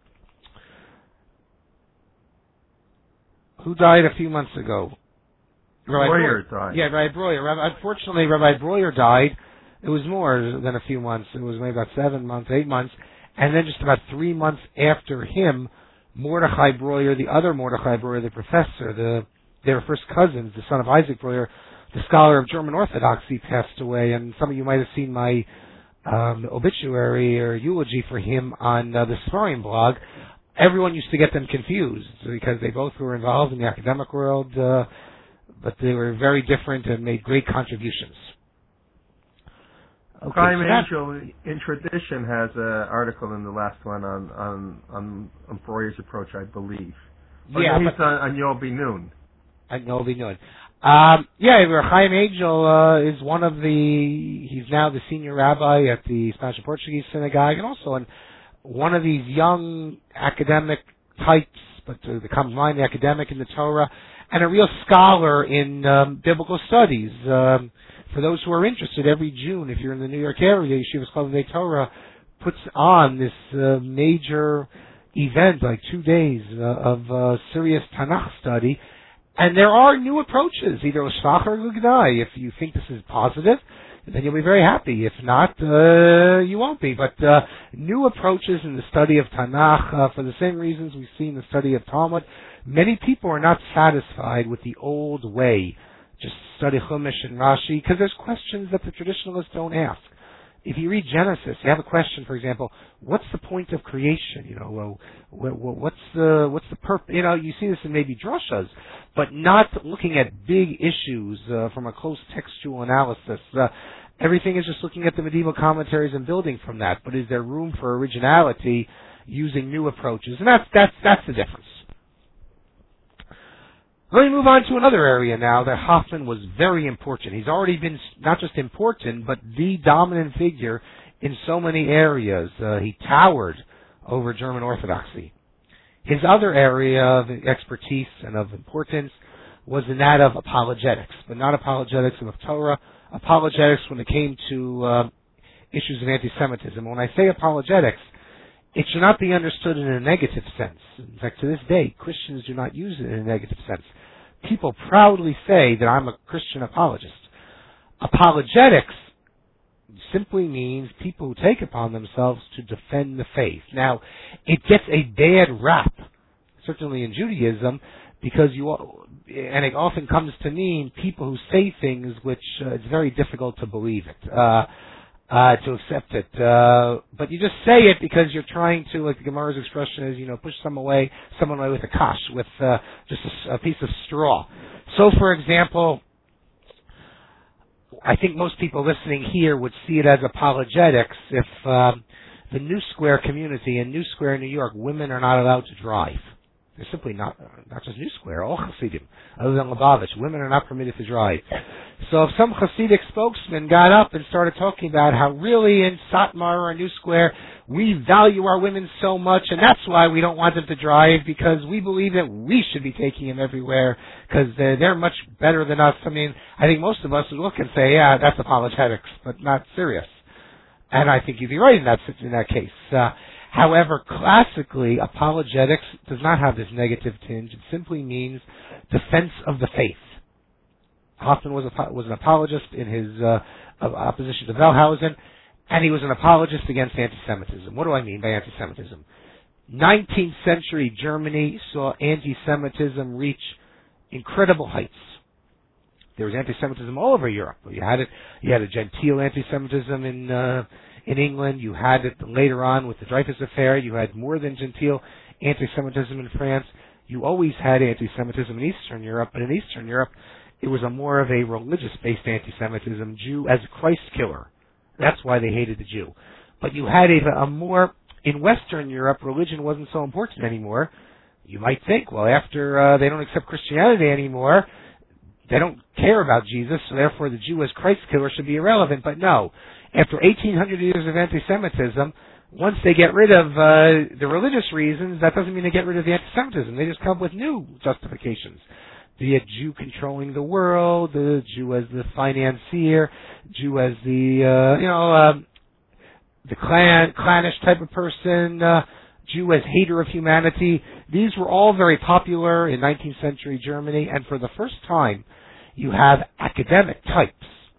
S1: who died a few months ago? Rabbi
S2: Breuer died.
S1: Yeah, Rabbi Breuer. Rabbi, unfortunately, Rabbi Breuer died. It was more than a few months. It was maybe about seven months, eight months. And then just about three months after him, Mordechai Breuer, the other Mordechai Breuer, the professor, the their first cousins, the son of Isaac Breuer, the scholar of German Orthodoxy, passed away. And some of you might have seen my um, obituary or eulogy for him on uh, the Sfarim blog. Everyone used to get them confused because they both were involved in the academic world, uh, but they were very different and made great contributions. Okay,
S2: Chaim
S1: so
S2: Angel in tradition has an article in the last one on on on, on Breuer's approach, I believe. Or
S1: yeah,
S2: he's
S1: but,
S2: on, on Yoel Bin Nun.
S1: I know be known. Um, yeah, Chaim Angel uh, is one of the. He's now the senior rabbi at the Spanish and Portuguese synagogue, and also in one of these young academic types, but uh, the common mind, the academic in the Torah, and a real scholar in um, biblical studies. Um, for those who are interested, every June, if you're in the New York area, Yeshiva Chovevei Torah puts on this uh, major event, like two days uh, of uh, serious Tanakh study. And there are new approaches, either L'shvach or L'gnai. If you think this is positive, then you'll be very happy. If not, uh, you won't be. But uh, new approaches in the study of Tanakh, uh, for the same reasons we see in the study of Talmud, many people are not satisfied with the old way. Just study Chumash and Rashi, because there's questions that the traditionalists don't ask. If you read Genesis, you have a question, for example, what's the point of creation? You know, what's the what's the purpose? You know, you see this in maybe drushas, but not looking at big issues uh, from a close textual analysis. Uh, everything is just looking at the medieval commentaries and building from that. But is there room for originality using new approaches? And that's that's that's the difference. Let me move on to another area now that Hoffman was very important. He's already been not just important, but the dominant figure in so many areas. Uh, he towered over German Orthodoxy. His other area of expertise and of importance was in that of apologetics, but not apologetics of Torah, apologetics when it came to uh, issues of anti-Semitism. When I say apologetics, it should not be understood in a negative sense. In fact, to this day, Christians do not use it in a negative sense. People proudly say that I'm a Christian apologist. Apologetics simply means people who take upon themselves to defend the faith. Now, it gets a bad rap, certainly in Judaism, because you, and it often comes to mean people who say things which uh, it's very difficult to believe it, uh, uh, to accept it. Uh, but you just say it because you're trying to, like the Gemara's expression is, you know, push someone away, someone away with a kash, with uh, just a, a piece of straw. So, for example, I think most people listening here would see it as apologetics if um, the New Square community in New Square, New York, women are not allowed to drive. They're simply not, not just New Square, all Hasidim, other than Lubavitch. Women are not permitted to drive. So if some Hasidic spokesman got up and started talking about how really in Satmar or New Square we value our women so much and that's why we don't want them to drive because we believe that we should be taking them everywhere because they're, they're much better than us. I mean, I think most of us would look and say, yeah, that's apologetics, but not serious. And I think you'd be right in that, in that case. Uh, However, classically, apologetics does not have this negative tinge. It simply means defense of the faith. Hoffman was a, was an apologist in his uh, opposition to Wellhausen, and he was an apologist against anti-Semitism. What do I mean by anti-Semitism? nineteenth century Germany saw anti-Semitism reach incredible heights. There was anti-Semitism all over Europe. You had it. You had a genteel anti-Semitism in uh, in England. You had it later on with the Dreyfus Affair. You had more than genteel anti-Semitism in France. You always had anti-Semitism in Eastern Europe, but in Eastern Europe, it was a more of a religious-based anti-Semitism, Jew as a Christ killer. That's why they hated the Jew. But you had a, a more, in Western Europe, religion wasn't so important anymore. You might think, well, after uh, they don't accept Christianity anymore, they don't care about Jesus, so therefore the Jew as Christ killer should be irrelevant. But no, after eighteen hundred years of anti-Semitism, once they get rid of uh, the religious reasons, that doesn't mean they get rid of the anti-Semitism. They just come up with new justifications. Be it Jew controlling the world, the Jew as the financier, Jew as the, uh, you know, uh, the clan, clannish type of person, uh, Jew as hater of humanity. These were all very popular in nineteenth century Germany, and for the first time, you have academic types,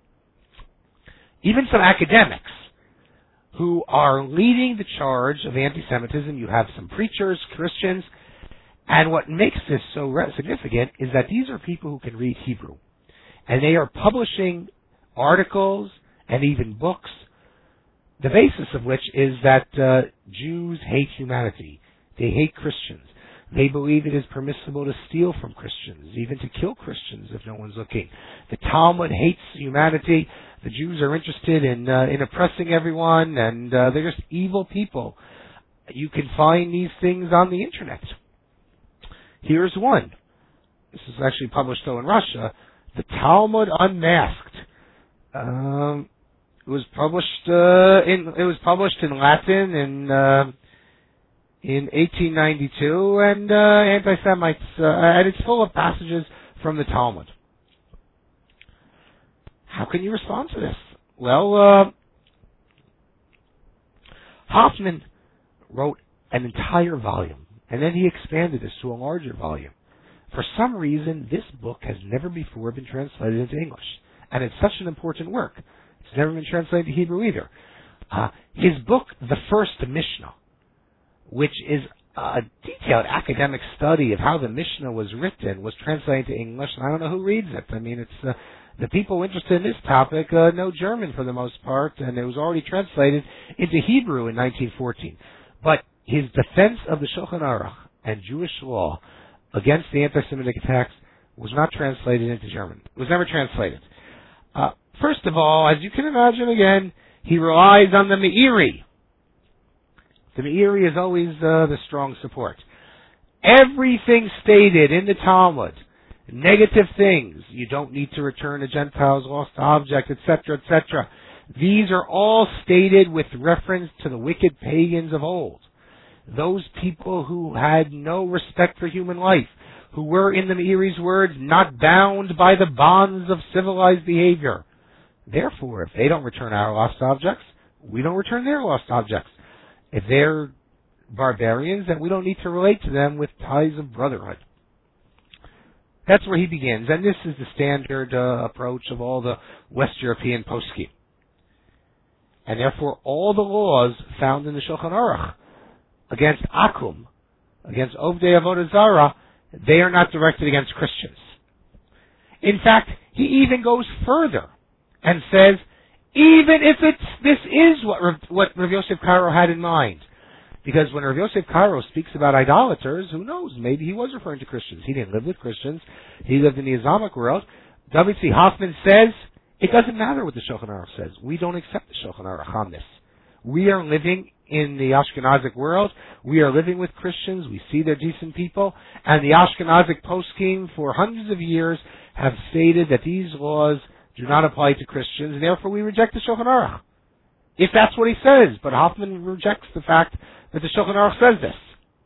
S1: even some academics, who are leading the charge of anti-Semitism. You have some preachers, Christians, and what makes this so significant is that these are people who can read Hebrew, and they are publishing articles and even books, the basis of which is that uh, Jews hate humanity. They hate Christians. They believe it is permissible to steal from Christians, even to kill Christians if no one's looking. The Talmud hates humanity. The Jews are interested in uh, in oppressing everyone, and uh, they're just evil people. You can find these things on the internet. Here's one. This is actually published, though, in Russia. The Talmud Unmasked. Um, it was published uh, in it was published in Latin in uh, in eighteen ninety-two, and uh, anti-Semites, uh, and it's full of passages from the Talmud. How can you respond to this? Well, uh, Hoffman wrote an entire volume, and then he expanded this to a larger volume. For some reason, this book has never before been translated into English, and it's such an important work. It's never been translated to Hebrew either. Uh, his book, The First Mishnah, which is a detailed academic study of how the Mishnah was written, was translated to English, and I don't know who reads it. I mean, it's uh, the people interested in this topic uh, know German for the most part, and it was already translated into Hebrew in nineteen fourteen. But his defense of the Shulchan Aruch and Jewish law against the anti-Semitic attacks was not translated into German. It was never translated. Uh, first of all, as you can imagine, again, he relies on the Meiri. The Meiri is always uh, the strong support. Everything stated in the Talmud, negative things, you don't need to return a Gentile's lost object, et cetera, et cetera. These are all stated with reference to the wicked pagans of old. Those people who had no respect for human life, who were, in the Meiri's words, not bound by the bonds of civilized behavior. Therefore, if they don't return our lost objects, we don't return their lost objects. If they're barbarians, and we don't need to relate to them with ties of brotherhood. That's where he begins, and this is the standard uh, approach of all the West European poskim. And therefore, all the laws found in the Shulchan Aruch against Akum, against Ovdei Avodah Zarah, they are not directed against Christians. In fact, he even goes further and says, even if it's this is what Rav, what Rav Yosef Karo had in mind, because when Rav Yosef Karo speaks about idolaters, who knows? Maybe he was referring to Christians. He didn't live with Christians. He lived in the Islamic world. David C. Hoffman says, it doesn't matter what the Shulchan Aruch says. We don't accept the Shulchan Aruch on this. We are living in the Ashkenazic world. We are living with Christians. We see they're decent people. And the Ashkenazic poskim for hundreds of years have stated that these laws do not apply to Christians, and therefore we reject the Shulchan Aruch. If that's what he says. But Hoffman rejects the fact that the Shulchan Aruch says this.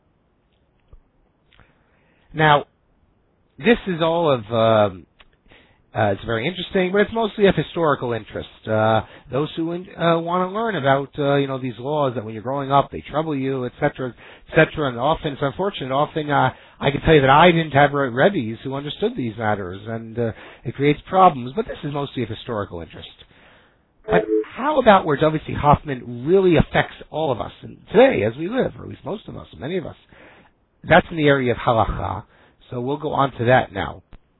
S1: Now, this is all of, um, uh, it's very interesting, but it's mostly of historical interest. Uh, those who uh, want to learn about, uh, you know, these laws that when you're growing up, they trouble you, et cetera, et cetera, and often, it's unfortunate, often uh, I can tell you that I didn't have Rebbes who understood these matters, and uh, it creates problems, but this is mostly of historical interest. But how about where W C. Hoffman really affects all of us and today as we live, or at least most of us, many of us? That's in the area of halacha, so we'll go on to that now.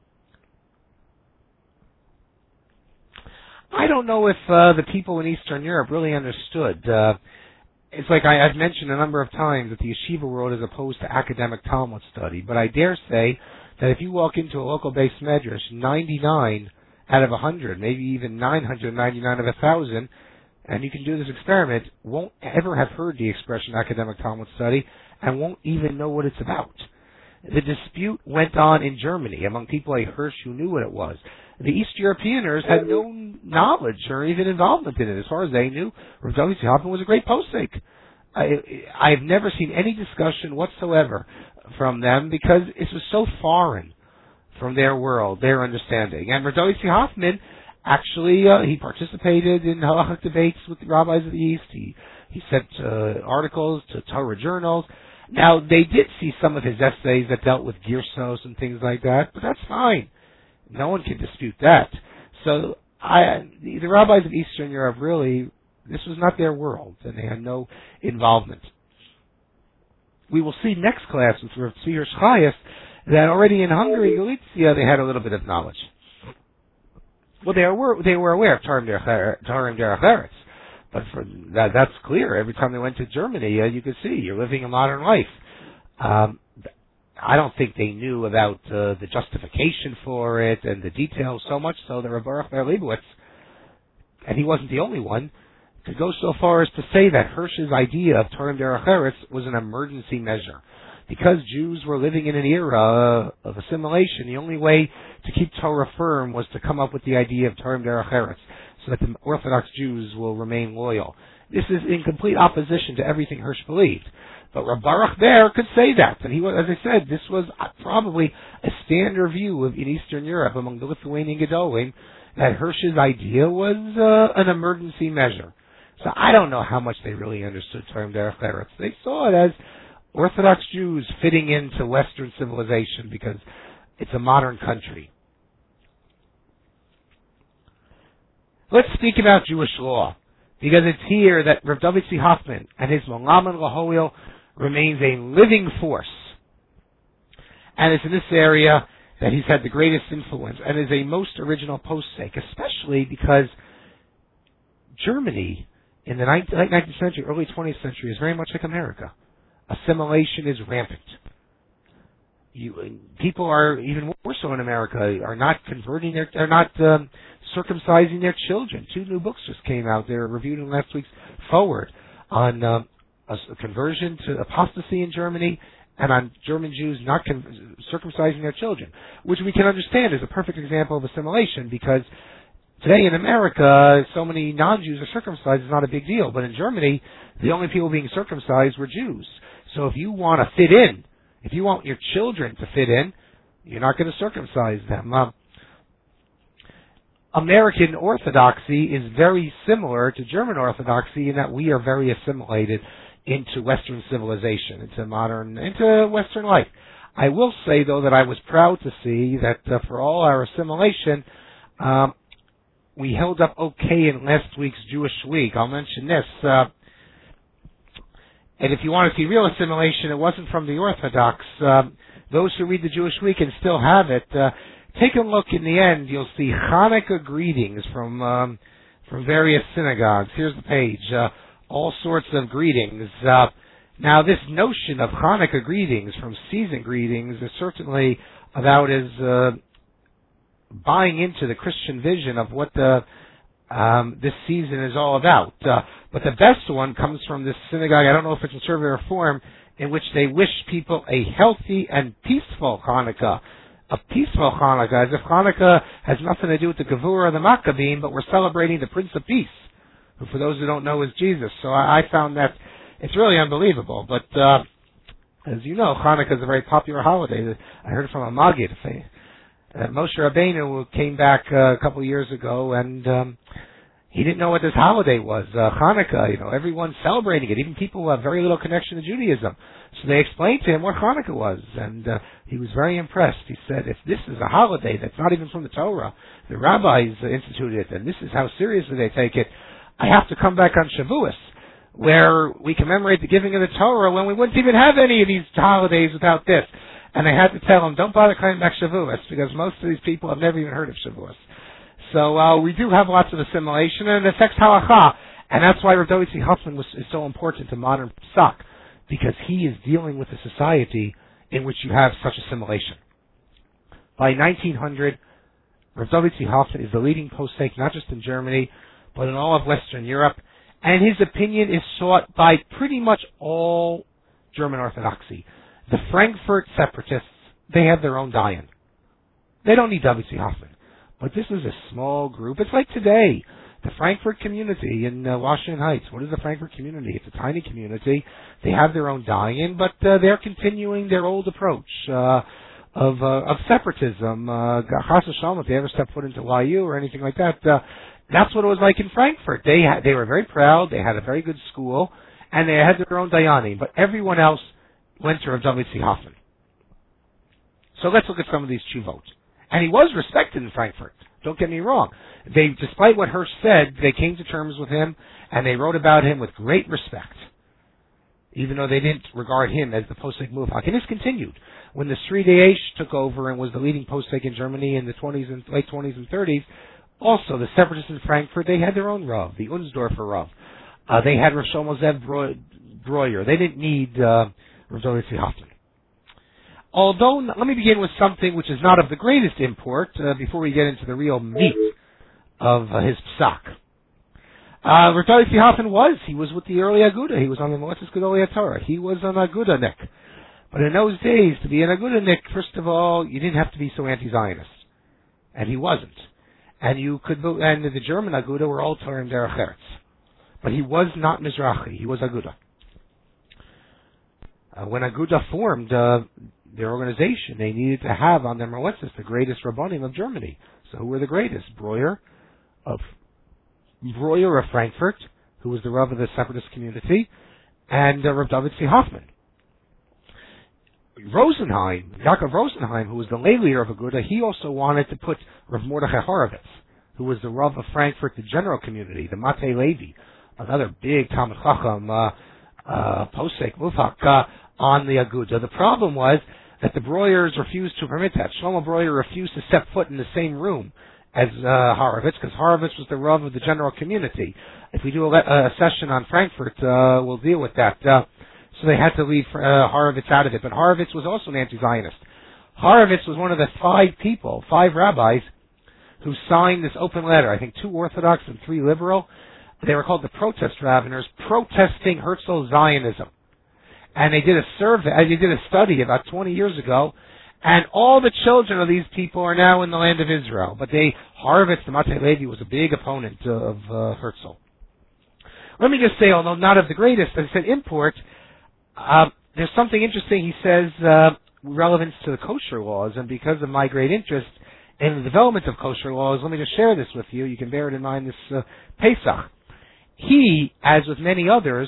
S1: I don't know if uh, the people in Eastern Europe really understood. Uh, it's like I, I've mentioned a number of times that the yeshiva world is opposed to academic Talmud study, but I dare say that if you walk into a local base medrash, ninety-nine out of one hundred, maybe even nine hundred ninety-nine of one thousand, and you can do this experiment, won't ever have heard the expression academic Talmud study and won't even know what it's about. The dispute went on in Germany among people like Hirsch who knew what it was. The East Europeaners had no knowledge or even involvement in it. As far as they knew, Rav W C. Hoffman was a great posek. I, I've never seen any discussion whatsoever from them because it was so foreign from their world, their understanding. And Rav W C. Hoffman actually, uh, he participated in halachic debates with the rabbis of the East. He, he sent uh, articles to Torah journals. Now, they did see some of his essays that dealt with Girsos and things like that, but that's fine. No one can dispute that. So, I, the, the rabbis of Eastern Europe really, this was not their world, and they had no involvement. We will see next class with Rav Tzvi Hirsch Chayes that already in Hungary, Galicia, they had a little bit of knowledge. Well, they were they were aware of Tarim Derech Eretz, but for that, that's clear. Every time they went to Germany, uh, you could see you're living a modern life. Um, I don't think they knew about uh, the justification for it and the details so much so that Rav Baruch Ber Leibowitz, and he wasn't the only one, could go so far as to say that Hirsch's idea of Tarim Derech Eretz was an emergency measure. Because Jews were living in an era of assimilation, the only way to keep Torah firm was to come up with the idea of Tarim Derech Eretz, so that the Orthodox Jews will remain loyal. This is in complete opposition to everything Hirsch believed. But Rav Baruch Ber could say that, and he was, as I said, this was probably a standard view of in Eastern Europe among the Lithuanian Gedolim that Hirsch's idea was uh, an emergency measure. So I don't know how much they really understood Tarim Derech Eretz. They saw it as Orthodox Jews fitting into Western civilization because it's a modern country. Let's speak about Jewish law, because it's here that Rav David C. Hoffman and his Molaman Lahoil remains a living force. And it's in this area that he's had the greatest influence and is a most original posek, especially because Germany in the late nineteenth century, early twentieth century is very much like America. Assimilation is rampant. You, people are, even more so in America, are not converting their, are not um, circumcising their children. Two new books just came out. They're reviewed in last week's Forward on um, a, a conversion to apostasy in Germany and on German Jews not con- circumcising their children, which we can understand is a perfect example of assimilation because today in America, so many non-Jews are circumcised, it's not a big deal. But in Germany, the only people being circumcised were Jews. So if you want to fit in, if you want your children to fit in, you're not going to circumcise them. Uh, American Orthodoxy is very similar to German Orthodoxy in that we are very assimilated into Western civilization, into modern, into Western life. I will say, though, that I was proud to see that uh, for all our assimilation, um, we held up okay in last week's Jewish Week. I'll mention this. Uh, and if you want to see real assimilation, it wasn't from the Orthodox. Uh, those who read the Jewish Week and still have it, uh, take a look in the end. You'll see Hanukkah greetings from um, from various synagogues. Here's the page. Uh, all sorts of greetings. Uh, now, this notion of Hanukkah greetings from season greetings is certainly about as uh, buying into the Christian vision of what the um, this season is all about. Uh, but the best one comes from this synagogue. I don't know if it's conservative or reform, in which they wish people a healthy and peaceful Hanukkah. A peaceful Hanukkah, as if Hanukkah has nothing to do with the Gevurah or the Maccabim, but we're celebrating the Prince of Peace, who, for those who don't know, is Jesus. So I, I found that it's really unbelievable. But uh, as you know, Hanukkah is a very popular holiday. I heard from a Maggid that Moshe Rabbeinu came back uh, a couple of years ago, and um, he didn't know what this holiday was. Uh, Hanukkah, you know, everyone's celebrating it, even people who have very little connection to Judaism. So they explained to him what Hanukkah was, and uh, he was very impressed. He said, if this is a holiday that's not even from the Torah, the rabbis instituted it, and this is how seriously they take it, I have to come back on Shavuos, where we commemorate the giving of the Torah when we wouldn't even have any of these holidays without this. And I had to tell him, don't bother coming back Shavuos, because most of these people have never even heard of Shavuos. So uh, we do have lots of assimilation, and it affects halacha, and that's why Rav David Tzvi Huffman was, is so important to modern Pesach, because he is dealing with a society in which you have such assimilation. By nineteen hundred, Rav David Tzvi Huffman is the leading posek, not just in Germany, but in all of Western Europe, and his opinion is sought by pretty much all German Orthodoxy. The Frankfurt separatists, they have their own dayan. They don't need David Tzvi Huffman. But this is a small group. It's like today, the Frankfurt community in uh, Washington Heights. What is the Frankfurt community? It's a tiny community. They have their own dayan, but uh, they're continuing their old approach uh, of uh, of separatism. Uh, Chas v'shalom, if they ever step foot into Y U or anything like that, uh, that's what it was like in Frankfurt. They had, they were very proud. They had a very good school, and they had their own dayanim. But everyone else went to Rav David Tzvi Huffman. So let's look at some of these tshuvot. And he was respected in Frankfurt. Don't get me wrong. They, despite what Hirsch said, they came to terms with him, and they wrote about him with great respect, even though they didn't regard him as the posek muvhak. And this continued. When the Sri Daesh took over and was the leading posek in Germany in the twenties and late twenties and thirties, also the separatists in Frankfurt, they had their own Rav, the Unsdorfer Rav. Uh, they had Rav Shlomo Zev Breuer. They didn't need uh, Rav David Tzvi Huffman. Although, let me begin with something which is not of the greatest import uh, before we get into the real meat of uh, his psak. Uh, Rav David Tzvi Huffman was, he was with the early Aguda. He was on the Moetzes Gedolei Torah. He was an Agudanik. But in those days, to be an Agudanik, first of all, you didn't have to be so anti-Zionist. And he wasn't. And you could, and the German Aguda were all Torah and Derech Eretz. But he was not Mizrahi. He was Aguda. Uh, when Aguda formed, uh, their organization, they needed to have on their Moetzes the greatest Rabbanim of Germany. So who were the greatest? Breuer of Breuer of Frankfurt, who was the Rav of the separatist community, and uh, Rav David Tzvi Huffman. Rosenheim, Yaakov Rosenheim, who was the lay leader of Aguda, he also wanted to put Rav Mordechai Horovitz, who was the Rav of Frankfurt, the general community, the Matei Levi, another big Talmid Chacham, uh, uh, Posek, Mufak, uh, on the Aguda. The problem was that the Breuers refused to permit that. Shlomo Breuer refused to step foot in the same room as uh, Horovitz, because Horovitz was the Rav of the general community. If we do a, a session on Frankfurt, uh, we'll deal with that. Uh, so they had to leave uh, Horovitz out of it. But Horovitz was also an anti-Zionist. Horovitz was one of the five people, five rabbis, who signed this open letter. I think two Orthodox and three liberal. They were called the Protest Rabbiners, protesting Herzl Zionism. And they did a survey, they did a study about twenty years ago, and all the children of these people are now in the land of Israel. But they, Horovitz, the Matei Levi, was a big opponent of uh, Herzl. Let me just say, although not of the greatest, as I said, import, uh, there's something interesting he says, uh, relevance to the kosher laws, and because of my great interest in the development of kosher laws, let me just share this with you. You can bear it in mind this uh, Pesach. He, as with many others,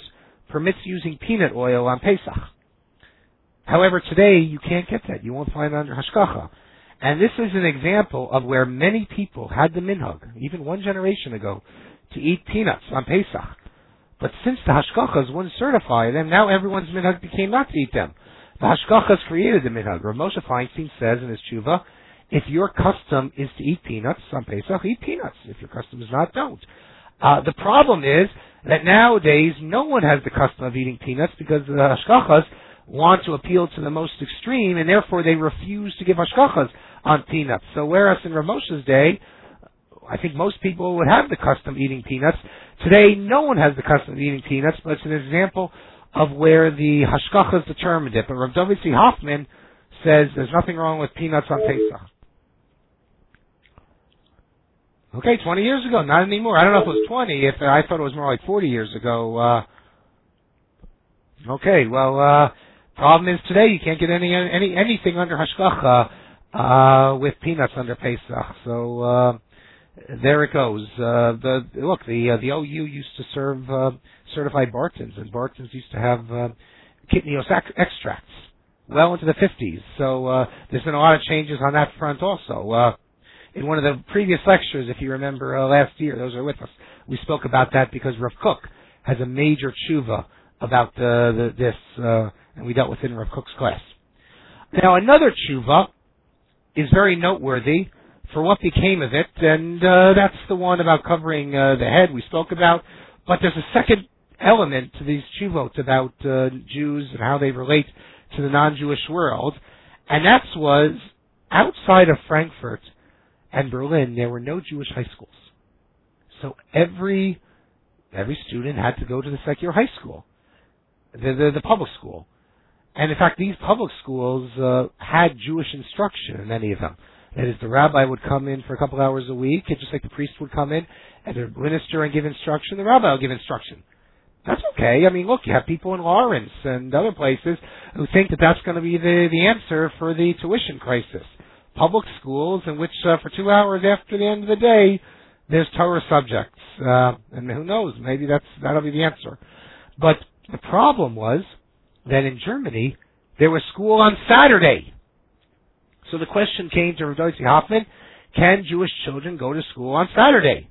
S1: permits using peanut oil on Pesach. However, today you can't get that. You won't find it under hashgacha. And this is an example of where many people had the minhag, even one generation ago, to eat peanuts on Pesach. But since the hashgachas wouldn't certify them, now everyone's minhag became not to eat them. The hashgachas created the minhag. Rav Moshe Feinstein says in his tshuva, if your custom is to eat peanuts on Pesach, eat peanuts. If your custom is not, don't. Uh, the problem is that nowadays no one has the custom of eating peanuts because the hashgachas want to appeal to the most extreme, and therefore they refuse to give hashgachas on peanuts. So whereas in Rav Moshe's day, I think most people would have the custom of eating peanuts, today no one has the custom of eating peanuts, but it's an example of where the hashgachas determined it. But Rav David C. Hoffman says there's nothing wrong with peanuts on Pesach. Okay, twenty years ago, not anymore. I don't know if it was twenty. If I thought it was more like forty years ago. Uh, okay, well, uh, problem is today you can't get any any anything under hashgacha uh, with peanuts under Pesach. So uh, there it goes. Uh, the look, the uh, the O U used to serve uh, certified Bartons, and Bartons used to have uh, kitnios extracts well into the fifties. So uh, there's been a lot of changes on that front also. Uh, In one of the previous lectures, if you remember uh, last year, those are with us, we spoke about that because Rav Kook has a major tshuva about uh, the, this, uh, and we dealt with it in Rav Kook's class. Now, another tshuva is very noteworthy for what became of it, and uh, that's the one about covering uh, the head we spoke about. But there's a second element to these tshuvot about uh, Jews and how they relate to the non-Jewish world, and that was outside of Frankfurt and Berlin, there were no Jewish high schools. So every every student had to go to the secular high school, the, the, the public school. And in fact, these public schools uh, had Jewish instruction in many of them. That is, the rabbi would come in for a couple hours a week, and just like the priest would come in and the minister and give instruction, the rabbi would give instruction. That's okay. I mean, look, you have people in Lawrence and other places who think that that's going to be the, the answer for the tuition crisis. Public schools in which uh, for two hours after the end of the day, there's Torah subjects. Uh, and who knows, maybe that's that'll be the answer. But the problem was that in Germany, there was school on Saturday. So the question came to Rav David C. Hoffman, can Jewish children go to school on Saturday?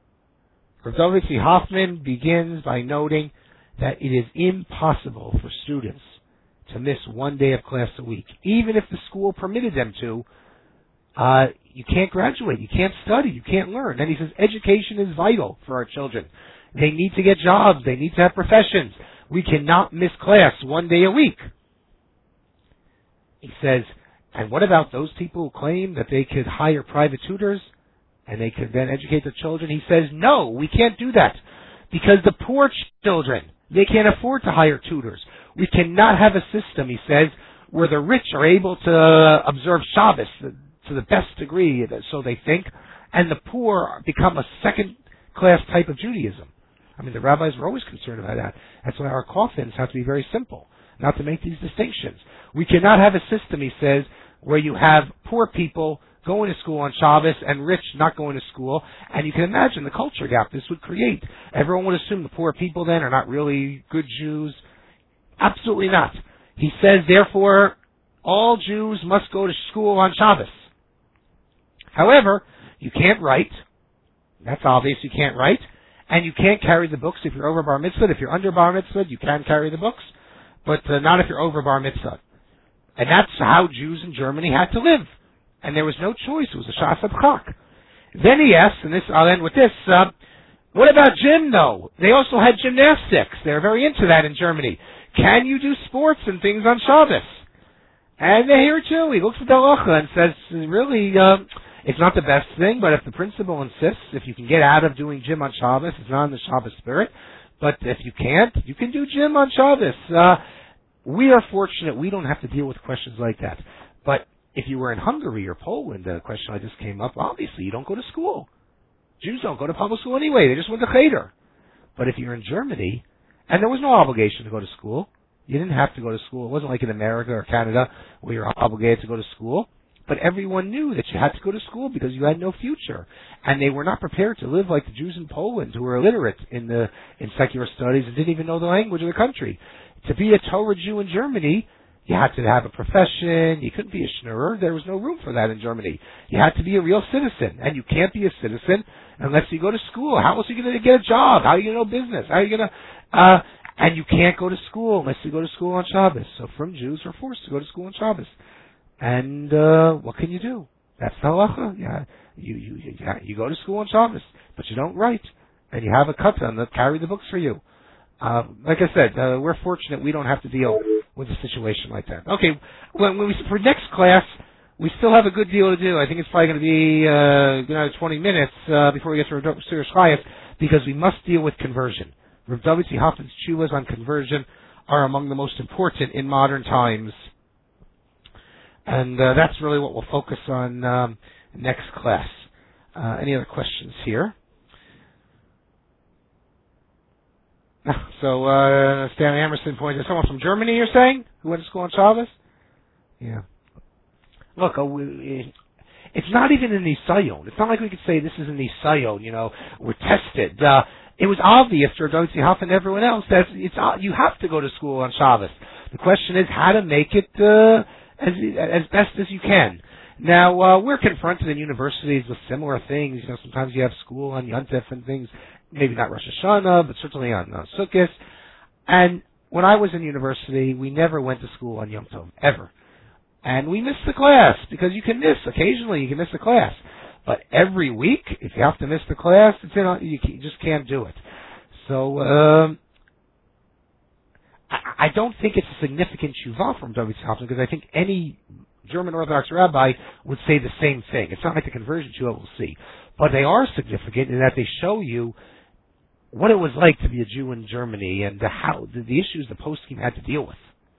S1: Rav David C. Hoffman begins by noting that it is impossible for students to miss one day of class a week. Even if the school permitted them to, Uh, you can't graduate, you can't study, you can't learn. And he says education is vital for our children. They need to get jobs, they need to have professions. We cannot miss class one day a week. He says, and what about those people who claim that they could hire private tutors and they could then educate their children? He says, no, we can't do that because the poor children, they can't afford to hire tutors. We cannot have a system, he says, where the rich are able to observe Shabbos to the best degree, so they think, and the poor become a second-class type of Judaism. I mean, the rabbis were always concerned about that. That's why our coffins have to be very simple, not to make these distinctions. We cannot have a system, he says, where you have poor people going to school on Shabbos and rich not going to school, and you can imagine the culture gap this would create. Everyone would assume the poor people then are not really good Jews. Absolutely not. He says, therefore, all Jews must go to school on Shabbos. However, you can't write. That's obvious, you can't write. And you can't carry the books if you're over bar mitzvah. If you're under bar mitzvah, you can carry the books, but uh, not if you're over bar mitzvah. And that's how Jews in Germany had to live. And there was no choice. It was a shas adchak. Then he asks, and this I'll end with this, uh, what about gym, though? They also had gymnastics. They're very into that in Germany. Can you do sports and things on Shabbos? And they're here too. He looks at the halacha and says, really, uh, it's not the best thing, but if the principal insists, if you can get out of doing gym on Shabbos, it's not in the Shabbos spirit. But if you can't, you can do gym on Shabbos. Uh, we are fortunate we don't have to deal with questions like that. But if you were in Hungary or Poland, the question I just came up, obviously you don't go to school. Jews don't go to public school anyway. They just went to cheder. But if you're in Germany, and there was no obligation to go to school, you didn't have to go to school. It wasn't like in America or Canada where you're obligated to go to school. But everyone knew that you had to go to school because you had no future. And they were not prepared to live like the Jews in Poland who were illiterate in the in secular studies and didn't even know the language of the country. To be a Torah Jew in Germany, you had to have a profession. You couldn't be a schnurrer. There was no room for that in Germany. You had to be a real citizen. And you can't be a citizen unless you go to school. How else are you going to get a job? How are you going to know business? How are you going to... Uh, and you can't go to school unless you go to school on Shabbos. So from Jews are forced to go to school on Shabbos. And uh, what can you do? That's the halacha. Yeah, you, you, you, you go to school on Shabbos, but you don't write. And you have a katan that carry the books for you. Uh, like I said, uh, we're fortunate we don't have to deal with a situation like that. Okay, when, when we for next class, we still have a good deal to do. I think it's probably going to be uh, you know, twenty minutes uh, before we get to Rav Sir Shchayef, because we must deal with conversion. Rav David Tzvi Hoffman's tshuvas on conversion are among the most important in modern times. And uh, that's really what we'll focus on um, next class. Uh, any other questions here? So, uh, Stanley Emerson pointed, someone from Germany, you're saying, who went to school on Shabbos? Yeah. Look, uh, we, it's not even an Nisayon. It's not like we could say this is an Nisayon, you know, we're tested. Uh, it was obvious to Rav David Tzvi Hoffman and everyone else that it's, uh, you have to go to school on Shabbos. The question is how to make it uh, as as best as you can. Now, uh, we're confronted in universities with similar things. You know, sometimes you have school on Yom Tov and things, maybe not Rosh Hashanah, but certainly on uh, Sukkot. And when I was in university, we never went to school on Yom Tov, ever. And we missed the class, because you can miss, occasionally you can miss a class. But every week, if you have to miss the class, it's in, you, you just can't do it. So, um, I, I don't think it's a significant shuvah from David Tzvi Hoffman, because I think any German Orthodox rabbi would say the same thing. It's not like the conversion shuvah we'll see. But they are significant in that they show you what it was like to be a Jew in Germany and the, how the, the issues the poskim had to deal with.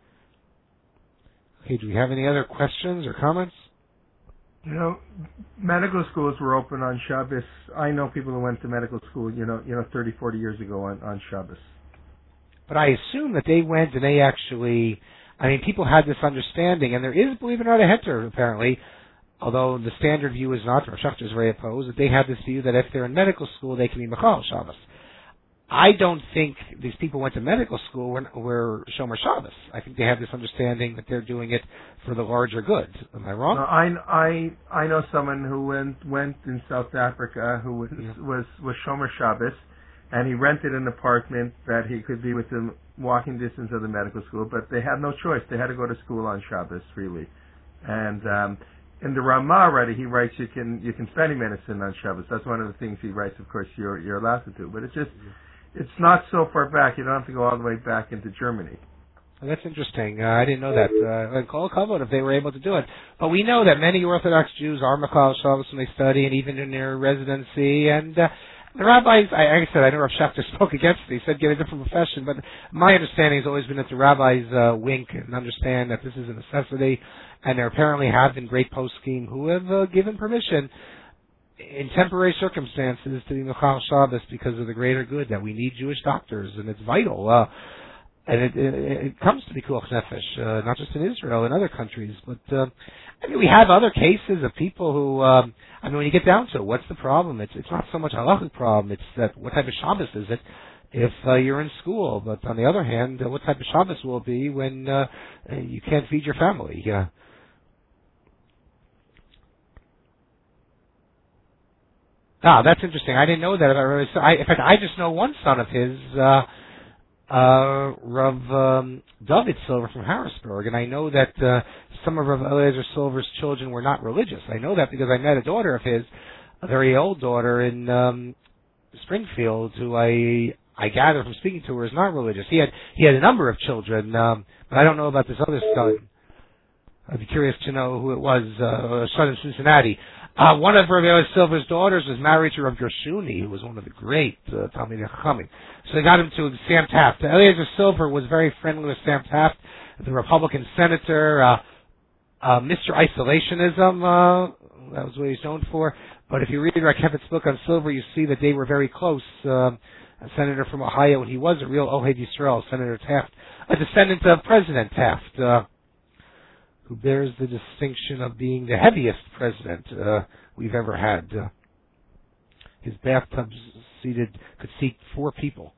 S1: Okay, do we have any other questions or comments?
S2: You know, medical schools were open on Shabbos. I know people who went to medical school, you know, you know, thirty, forty years ago on, on Shabbos.
S1: But I assume that they went and they actually, I mean, people had this understanding, and there is, believe it or not, a heter, apparently, although the standard view is not, Rav Schachter is very opposed, that they have this view that if they're in medical school, they can be Mechal Shabbos. I don't think these people went to medical school were, were Shomer Shabbos. I think they have this understanding that they're doing it for the larger good. Am I wrong?
S2: No, I, I, I know someone who went went in South Africa who was
S1: Yeah.
S2: was, was Shomer Shabbos, and he rented an apartment that he could be within walking distance of the medical school, but they had no choice. They had to go to school on Shabbos freely. And um, in the Ramah already, he writes you can you can study medicine on Shabbos. That's one of the things he writes. Of course, you're you're allowed to do, but it's just it's not so far back. You don't have to go all the way back into Germany.
S1: Well, that's interesting. Uh, I didn't know that. Uh, and call kavod if they were able to do it. But we know that many Orthodox Jews are Mechal Shabbos when they study, and even in their residency. And uh, the rabbis, I, like I said, I know Rav Schachter spoke against it. He said get a different profession. But my understanding has always been that the rabbis uh, wink and understand that this is a necessity. And there apparently have been great poskim who have uh, given permission in temporary circumstances to be Mechal Shabbos because of the greater good, that we need Jewish doctors, and it's vital. Uh, and it, it, it comes to Pikuach Nefesh, uh, not just in Israel, in other countries. But uh, I mean, we have other cases of people who, um, I mean, when you get down to it, what's the problem? It's it's not so much a halachic problem, it's that what type of Shabbos is it if uh, you're in school? But on the other hand, uh, what type of Shabbos will it be when uh, you can't feed your family? Uh, Ah, that's interesting. I didn't know that about Rav. I, in fact, I just know one son of his, uh, uh, Rav um, David Silver from Harrisburg, and I know that uh, some of Rav Eliezer Silver's children were not religious. I know that because I met a daughter of his, a very old daughter in um, Springfield, who I I gather from speaking to her is not religious. He had he had a number of children, um, but I don't know about this other son. I'd be curious to know who it was. Uh, a son in Cincinnati. Uh, one of Rav Eliezer Silver's daughters was married to Rav Gershuni, who was one of the great uh, Talmidei Chachamim. So they got him to Sam Taft. Eliezer Silver was very friendly with Sam Taft, the Republican senator. Uh, uh, Mister Isolationism, uh, that was what he's known for. But if you read Rakevet's book on Silver, you see that they were very close. Uh, a senator from Ohio, and he was a real Ohed Yisrael, Senator Taft, a descendant of President Taft. Uh, who bears the distinction of being the heaviest president uh, we've ever had. Uh, his bathtub seated could seat four people.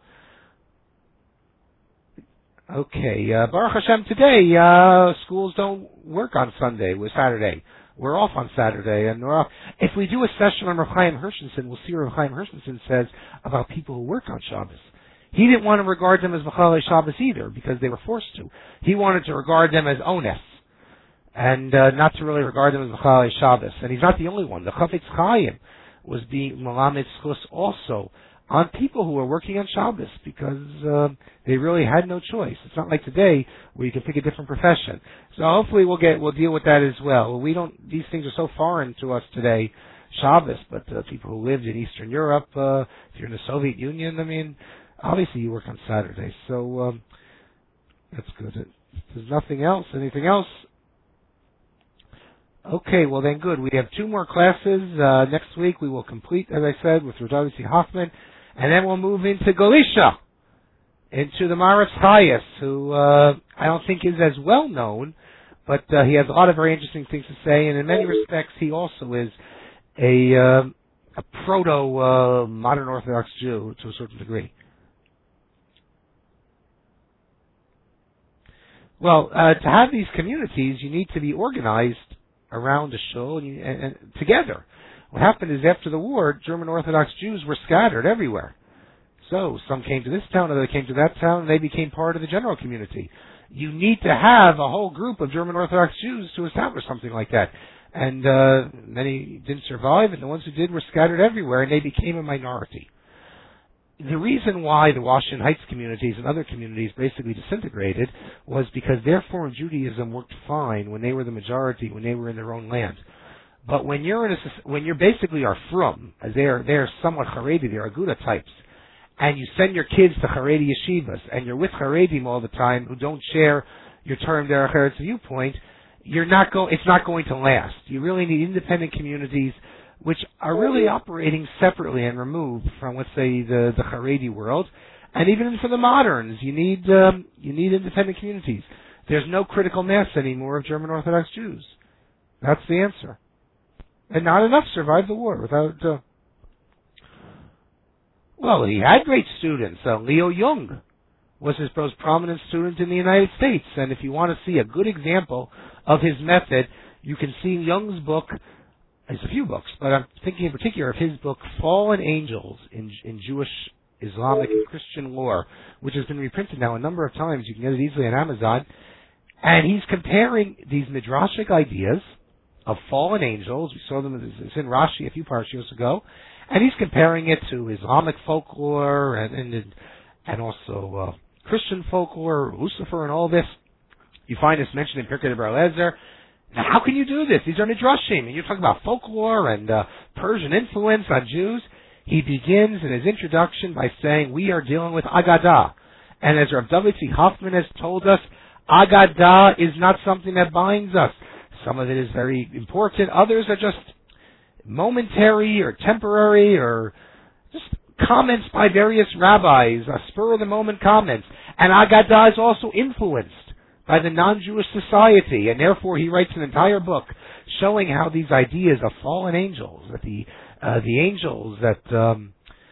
S1: Okay, uh, Baruch Hashem, today uh, schools don't work on Sunday with Saturday. We're off on Saturday, and we're off. If we do a session on Rav Chaim Hershenson, we'll see what Rav Chaim Hershenson says about people who work on Shabbos. He didn't want to regard them as Mechalei Shabbos either, because they were forced to. He wanted to regard them as Ones, and uh, not to really regard them as Mechalei Shabbos. And he's not the only one. The Chafetz Chaim was being Melamed Schus also on people who were working on Shabbos, because uh, they really had no choice. It's not like today where you can pick a different profession. So hopefully we'll get we'll deal with that as well. We don't; these things are so foreign to us today, Shabbos. But uh, people who lived in Eastern Europe, uh, if you're in the Soviet Union, I mean, obviously you work on Saturday. So um, that's good. If there's nothing else, anything else? Okay, well then good. We have two more classes. Uh, next week we will complete, as I said, with Rav C. Hoffman. And then we'll move into Galisha, into the Maritz Chayes, who uh, I don't think is as well known, but uh, he has a lot of very interesting things to say, and in many respects he also is a, uh, a proto-modern uh, Orthodox Jew to a certain degree. Well, uh, to have these communities, you need to be organized around a shul and, and, and together. What happened is after the war, German Orthodox Jews were scattered everywhere. So some came to this town, others came to that town, and they became part of the general community. You need to have a whole group of German Orthodox Jews to establish something like that. And uh, many didn't survive, and the ones who did were scattered everywhere, and they became a minority. The reason why the Washington Heights communities and other communities basically disintegrated was because their form of Judaism worked fine when they were the majority, when they were in their own land. But when you're in a, when you're basically are frum, as they're they're somewhat Haredi, they're Aguda types, and you send your kids to Haredi yeshivas, and you're with Haredim all the time who don't share your term Derech Eretz viewpoint, you're not go. It's not going to last. You really need independent communities which are really operating separately and removed from, let's say, the the Haredi world, and even for the moderns, you need um, you need independent communities. There's no critical mass anymore of German Orthodox Jews. That's the answer. And not enough survived the war without... Uh... Well, he had great students. Uh, Leo Jung was his most prominent student in the United States. And if you want to see a good example of his method, you can see Jung's book. There's a few books, but I'm thinking in particular of his book, Fallen Angels in, in Jewish, Islamic, and Christian Lore, which has been reprinted now a number of times. You can get it easily on Amazon. And he's comparing these midrashic ideas of fallen angels. We saw them, it's in Rashi a few parashiyos ago, and he's comparing it to Islamic folklore and and, and also uh, Christian folklore, Lucifer, and all this. You find this mentioned in Pirkei Bar Lezer. Now, how can you do this? These are midrashim, and you're talking about folklore and uh, Persian influence on Jews. He begins in his introduction by saying we are dealing with Agadah, and as Rav David C. Hoffman has told us, Agadah is not something that binds us. Some of it is very important. Others are just momentary or temporary or just comments by various rabbis, uh, spur-of-the-moment comments. And Agadah is also influenced by the non-Jewish society, and therefore he writes an entire book showing how these ideas of fallen angels, that the uh, the angels that um,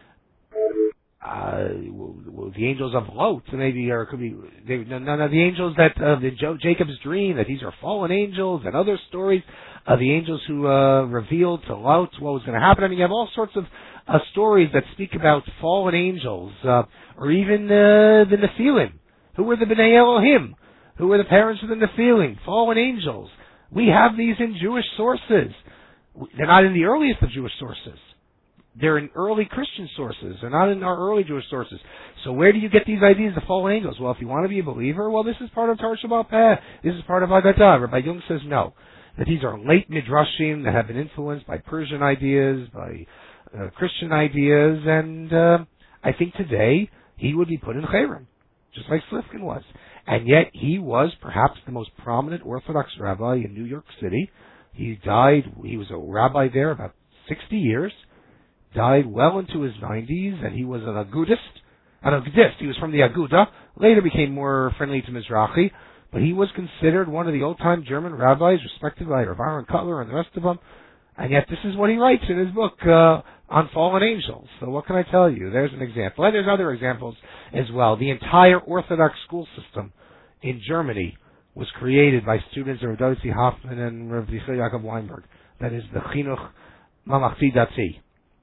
S1: uh, the angels of Lot, maybe, or it could be they, no, no, the angels that uh, the jo- Jacob's dream, that these are fallen angels, and other stories of the angels who uh, revealed to Lot what was going to happen. I mean, you have all sorts of uh, stories that speak about fallen angels, uh, or even uh, the Nephilim. Who were the Bnei Elohim? Who were the parents of the Nephilim? Fallen angels. We have these in Jewish sources. They're not in the earliest of Jewish sources. They're in early Christian sources. They're not in our early Jewish sources. So where do you get these ideas of fallen angels? Well, if you want to be a believer, well, this is part of Torah Shabbat Peh. This is part of Agadah. Rabbi Jung says no. That these are late midrashim that have been influenced by Persian ideas, by uh, Christian ideas, and uh, I think today he would be put in Chayrim, just like Slifkin was. And yet he was perhaps the most prominent Orthodox rabbi in New York City. He died, he was a rabbi there about sixty years, died well into his nineties, and he was an Agudist, an Agudist. He was from the Aguda, later became more friendly to Mizrahi, But he was considered one of the old-time German rabbis, respected by Rav Aaron Kotler and the rest of them. And yet this is what he writes in his book uh, on fallen angels. So what can I tell you? There's an example. And there's other examples as well. The entire Orthodox school system in Germany was created by students of Rav Dotzi Hoffman and Rav Yitzchak Yaakov Weinberg. That is the Chinuch Mamachti Dati.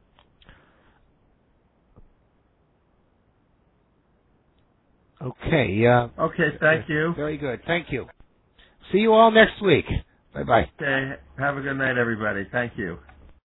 S1: Okay. Uh,
S2: okay, thank you.
S1: Very good. Thank you. See you all next week. Bye-bye.
S2: Okay, have a good night, everybody. Thank you.